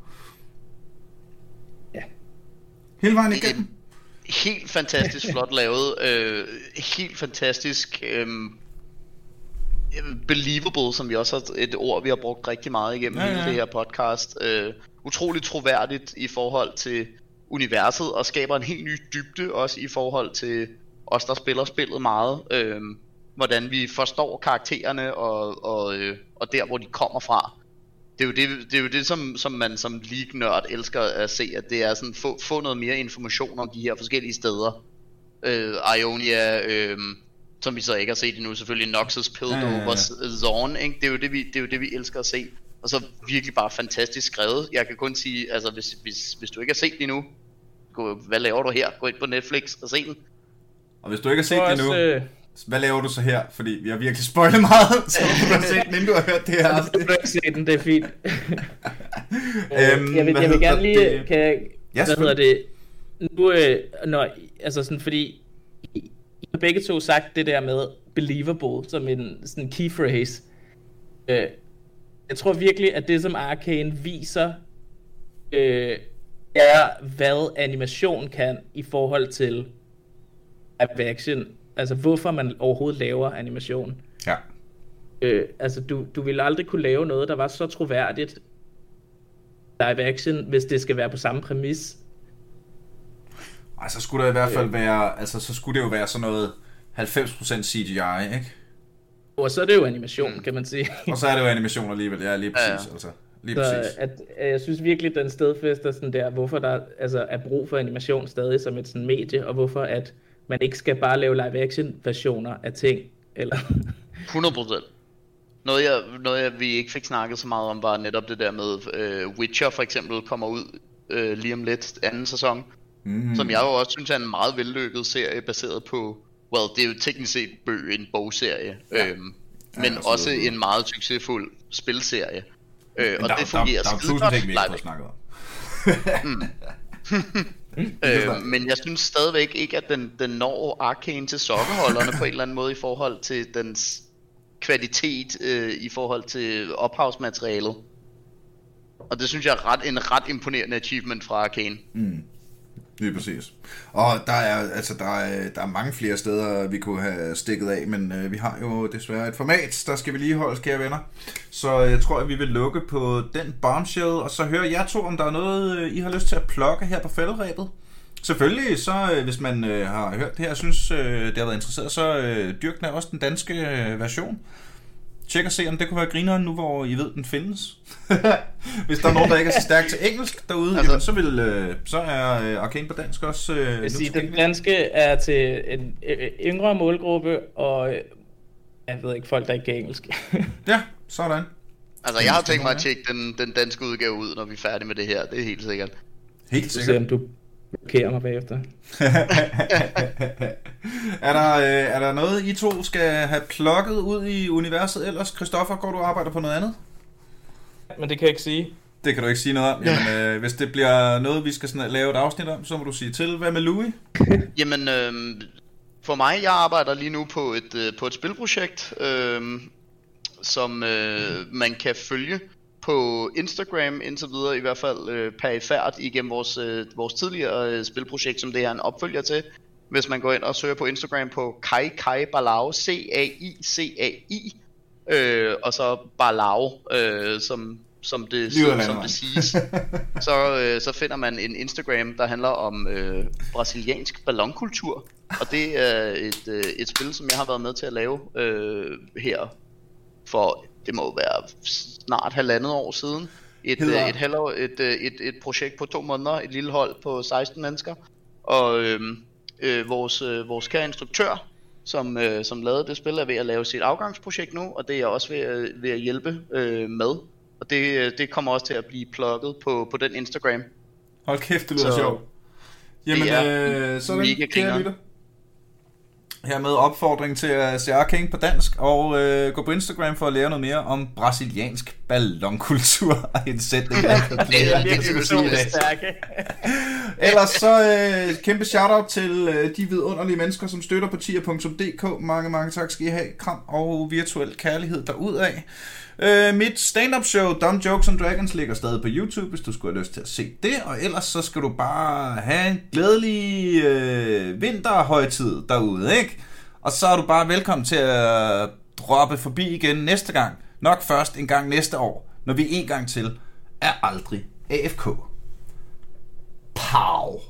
Ja. Hele vejen igennem. Helt fantastisk flot lavet, øh, helt fantastisk øh, believable, som vi også har et ord, vi har brugt rigtig meget igennem ja, ja. hele det her podcast. Øh, utroligt troværdigt i forhold til universet, og skaber en helt ny dybde også i forhold til os, der spiller spillet meget. Øh, hvordan vi forstår karaktererne og, og, øh, og der, hvor de kommer fra. Det er jo det, det, er jo det som, som man som League-nørd elsker at se, at det er sådan, få, få noget mere information om de her forskellige steder. Øh, Ionia, øh, som vi så ikke har set endnu, selvfølgelig Noxus, Piltover, Zorn, ikke? Det er jo det, vi, det er jo det, vi elsker at se. Og så virkelig bare fantastisk skrevet. Jeg kan kun sige, altså hvis, hvis, hvis du ikke har set det endnu, gå, hvad laver du her? Gå ind på Netflix og se den. Og hvis du ikke har set det endnu, hvad laver du så her? Fordi vi har virkelig spoilet meget, så du har set den, inden du har hørt det her. Altså, du har ikke set den, det er fint. øhm, jeg vil, jeg vil gerne lige, det? kan jeg, ja, hvad hedder det, nu, øh, når, altså sådan, fordi I har begge to sagt det der med believable, som en sådan key phrase. Øh, jeg tror virkelig, at det som Arcane viser, øh, er hvad animation kan i forhold til live action. Altså hvorfor man overhovedet laver animation. Ja. Øh, altså du, du ville aldrig kunne lave noget, der var så troværdigt live action, hvis det skal være på samme præmis. Ej, så skulle det i hvert fald være, altså så skulle det jo være sådan noget halvfems procent C G I, ikke? Og så er det jo animation, mm. kan man sige. Og så er det jo animation alligevel, ja, lige præcis, ja, ja. altså. Lige så præcis. At, at jeg synes virkelig, den stedfæster sådan der, hvorfor der altså er brug for animation stadig som et sådan medie, og hvorfor at man ikke skal bare lave live-action versioner af ting, eller... hundrede procent. Noget, jeg, noget jeg, vi ikke fik snakket så meget om, var netop det der med uh, Witcher for eksempel kommer ud uh, lige om lidt, anden sæson. Mm. Som jeg jo også synes er en meget vellykket serie, baseret på... Well, det er jo teknisk set bøg, en bogserie. Ja. Øhm, ja, men ja, også en meget succesfuld spilserie. Øh, og der, det fungerer der, der, der er tusind ting, vi ikke har snakket om. mm. øh, men jeg synes stadigvæk ikke, at den, den når Arcane til sokkeholderne på en eller anden måde i forhold til dens kvalitet, øh, i forhold til ophavsmaterialet. Og det synes jeg er ret, en ret imponerende achievement fra Arcane. Mm. Lige præcis. Og der er, altså, der, er, der er mange flere steder, vi kunne have stikket af, men øh, vi har jo desværre et format, der skal vi lige holde, kære venner. Så jeg tror, at vi vil lukke på den bombshell, og så hører jeg to, om der er noget, I har lyst til at plukke her på fælderæbet. Selvfølgelig, så øh, hvis man øh, har hørt det her, og synes, øh, det har været interesseret, så øh, dyrk den også den danske øh, version. tjek og se, om det kunne være grineren nu, hvor I ved, den findes. Hvis der er nogen, der ikke er så stærk til engelsk derude, altså, jamen, så, vil, øh, så er øh, Arcane på dansk også... Øh, jeg vil sige, den danske er til en yngre målgruppe, og jeg ved ikke, folk, der ikke kan engelsk. Ja, sådan. Altså, jeg har tænkt mig at tjekke den, den danske udgave ud, når vi er færdige med det her. Det er helt sikkert. Helt sikkert. Du ser, om du blokerer mig bagefter. er, der, øh, er der noget, I to skal have plukket ud i universet ellers? Christoffer, går du og arbejder på noget andet? Men det kan jeg ikke sige. Det kan du ikke sige noget om. Jamen, øh, hvis det bliver noget, vi skal sådan lave et afsnit om, så må du sige til. Hvad med Louis? Jamen, øh, for mig, jeg arbejder lige nu på et, øh, på et spilprojekt, øh, som øh, man kan følge på Instagram indtil videre, i hvert fald øh, perifært igennem vores, øh, vores tidligere øh, spilprojekt, som det er en opfølger til. Hvis man går ind og søger på Instagram på Kai Kai Balao, C A I C A I, øh, og så Balao, øh, som, som, det, som, som det siges, så, øh, så finder man en Instagram, der handler om øh, brasiliansk ballonkultur. Og det er et, øh, et spil, som jeg har været med til at lave øh, her for, det må være snart halvandet år siden. Et, øh, et, halvår, et, et, et, et projekt på to måneder, et lille hold på seksten mennesker. Og øh, øh, vores, øh, vores kære instruktør, som, øh, som lavede det spil, er ved at lave sit afgangsprojekt nu, og det er jeg også ved at, ved at hjælpe øh, med. Og det, det kommer også til at blive plugget på, på den Instagram. Hold kæft, det lyder sjovt. Jamen, øh, så er det kære lytter. Hermed opfordring til at se Arcane på dansk og øh, gå på Instagram for at lære noget mere om brasiliansk ballonkultur. En sætning, jeg kan det er virkelig stærke. Ellers så øh, kæmpe shoutout til øh, de vidunderlige mennesker, som støtter på tier punktum d k. Mange, mange tak skal I have. Kram og virtuel kærlighed derudad. Øh, mit stand-up show, Dumb Jokes and Dragons, ligger stadig på YouTube, hvis du skulle have lyst til at se det. Og ellers så skal du bare have en glædelig øh, vinterhøjtid derude, ikke? Og så er du bare velkommen til at droppe forbi igen næste gang. Nok først en gang næste år, når vi en gang til er aldrig A F K. Pow!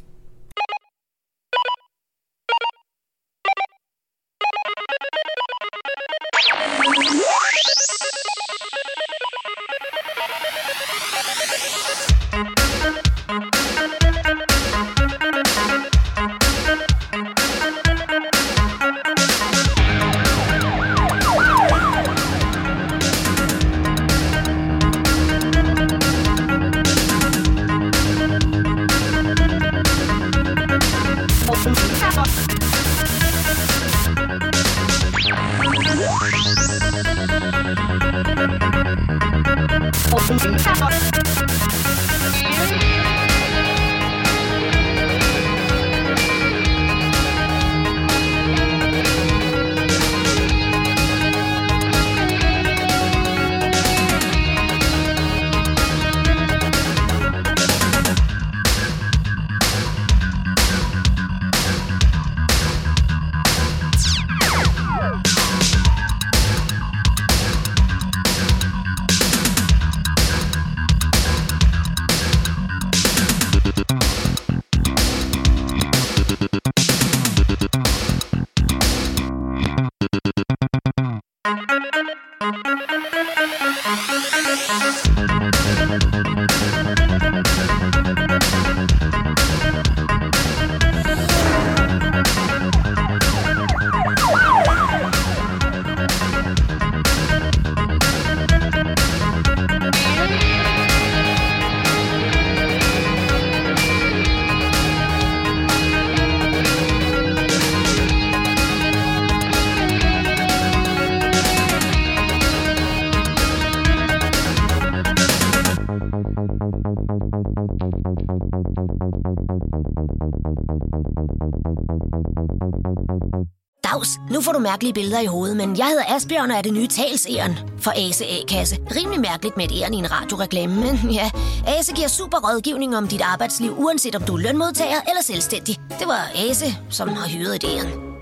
Nu får du mærkelige billeder i hovedet, men jeg hedder Asbjørn og er det nye talsæren for Ase A-kasse. Rimelig mærkeligt med et æren i en radioreklame, men ja, Ase giver super rådgivning om dit arbejdsliv, uanset om du er lønmodtager eller selvstændig. Det var Ase, som har hyret et æren.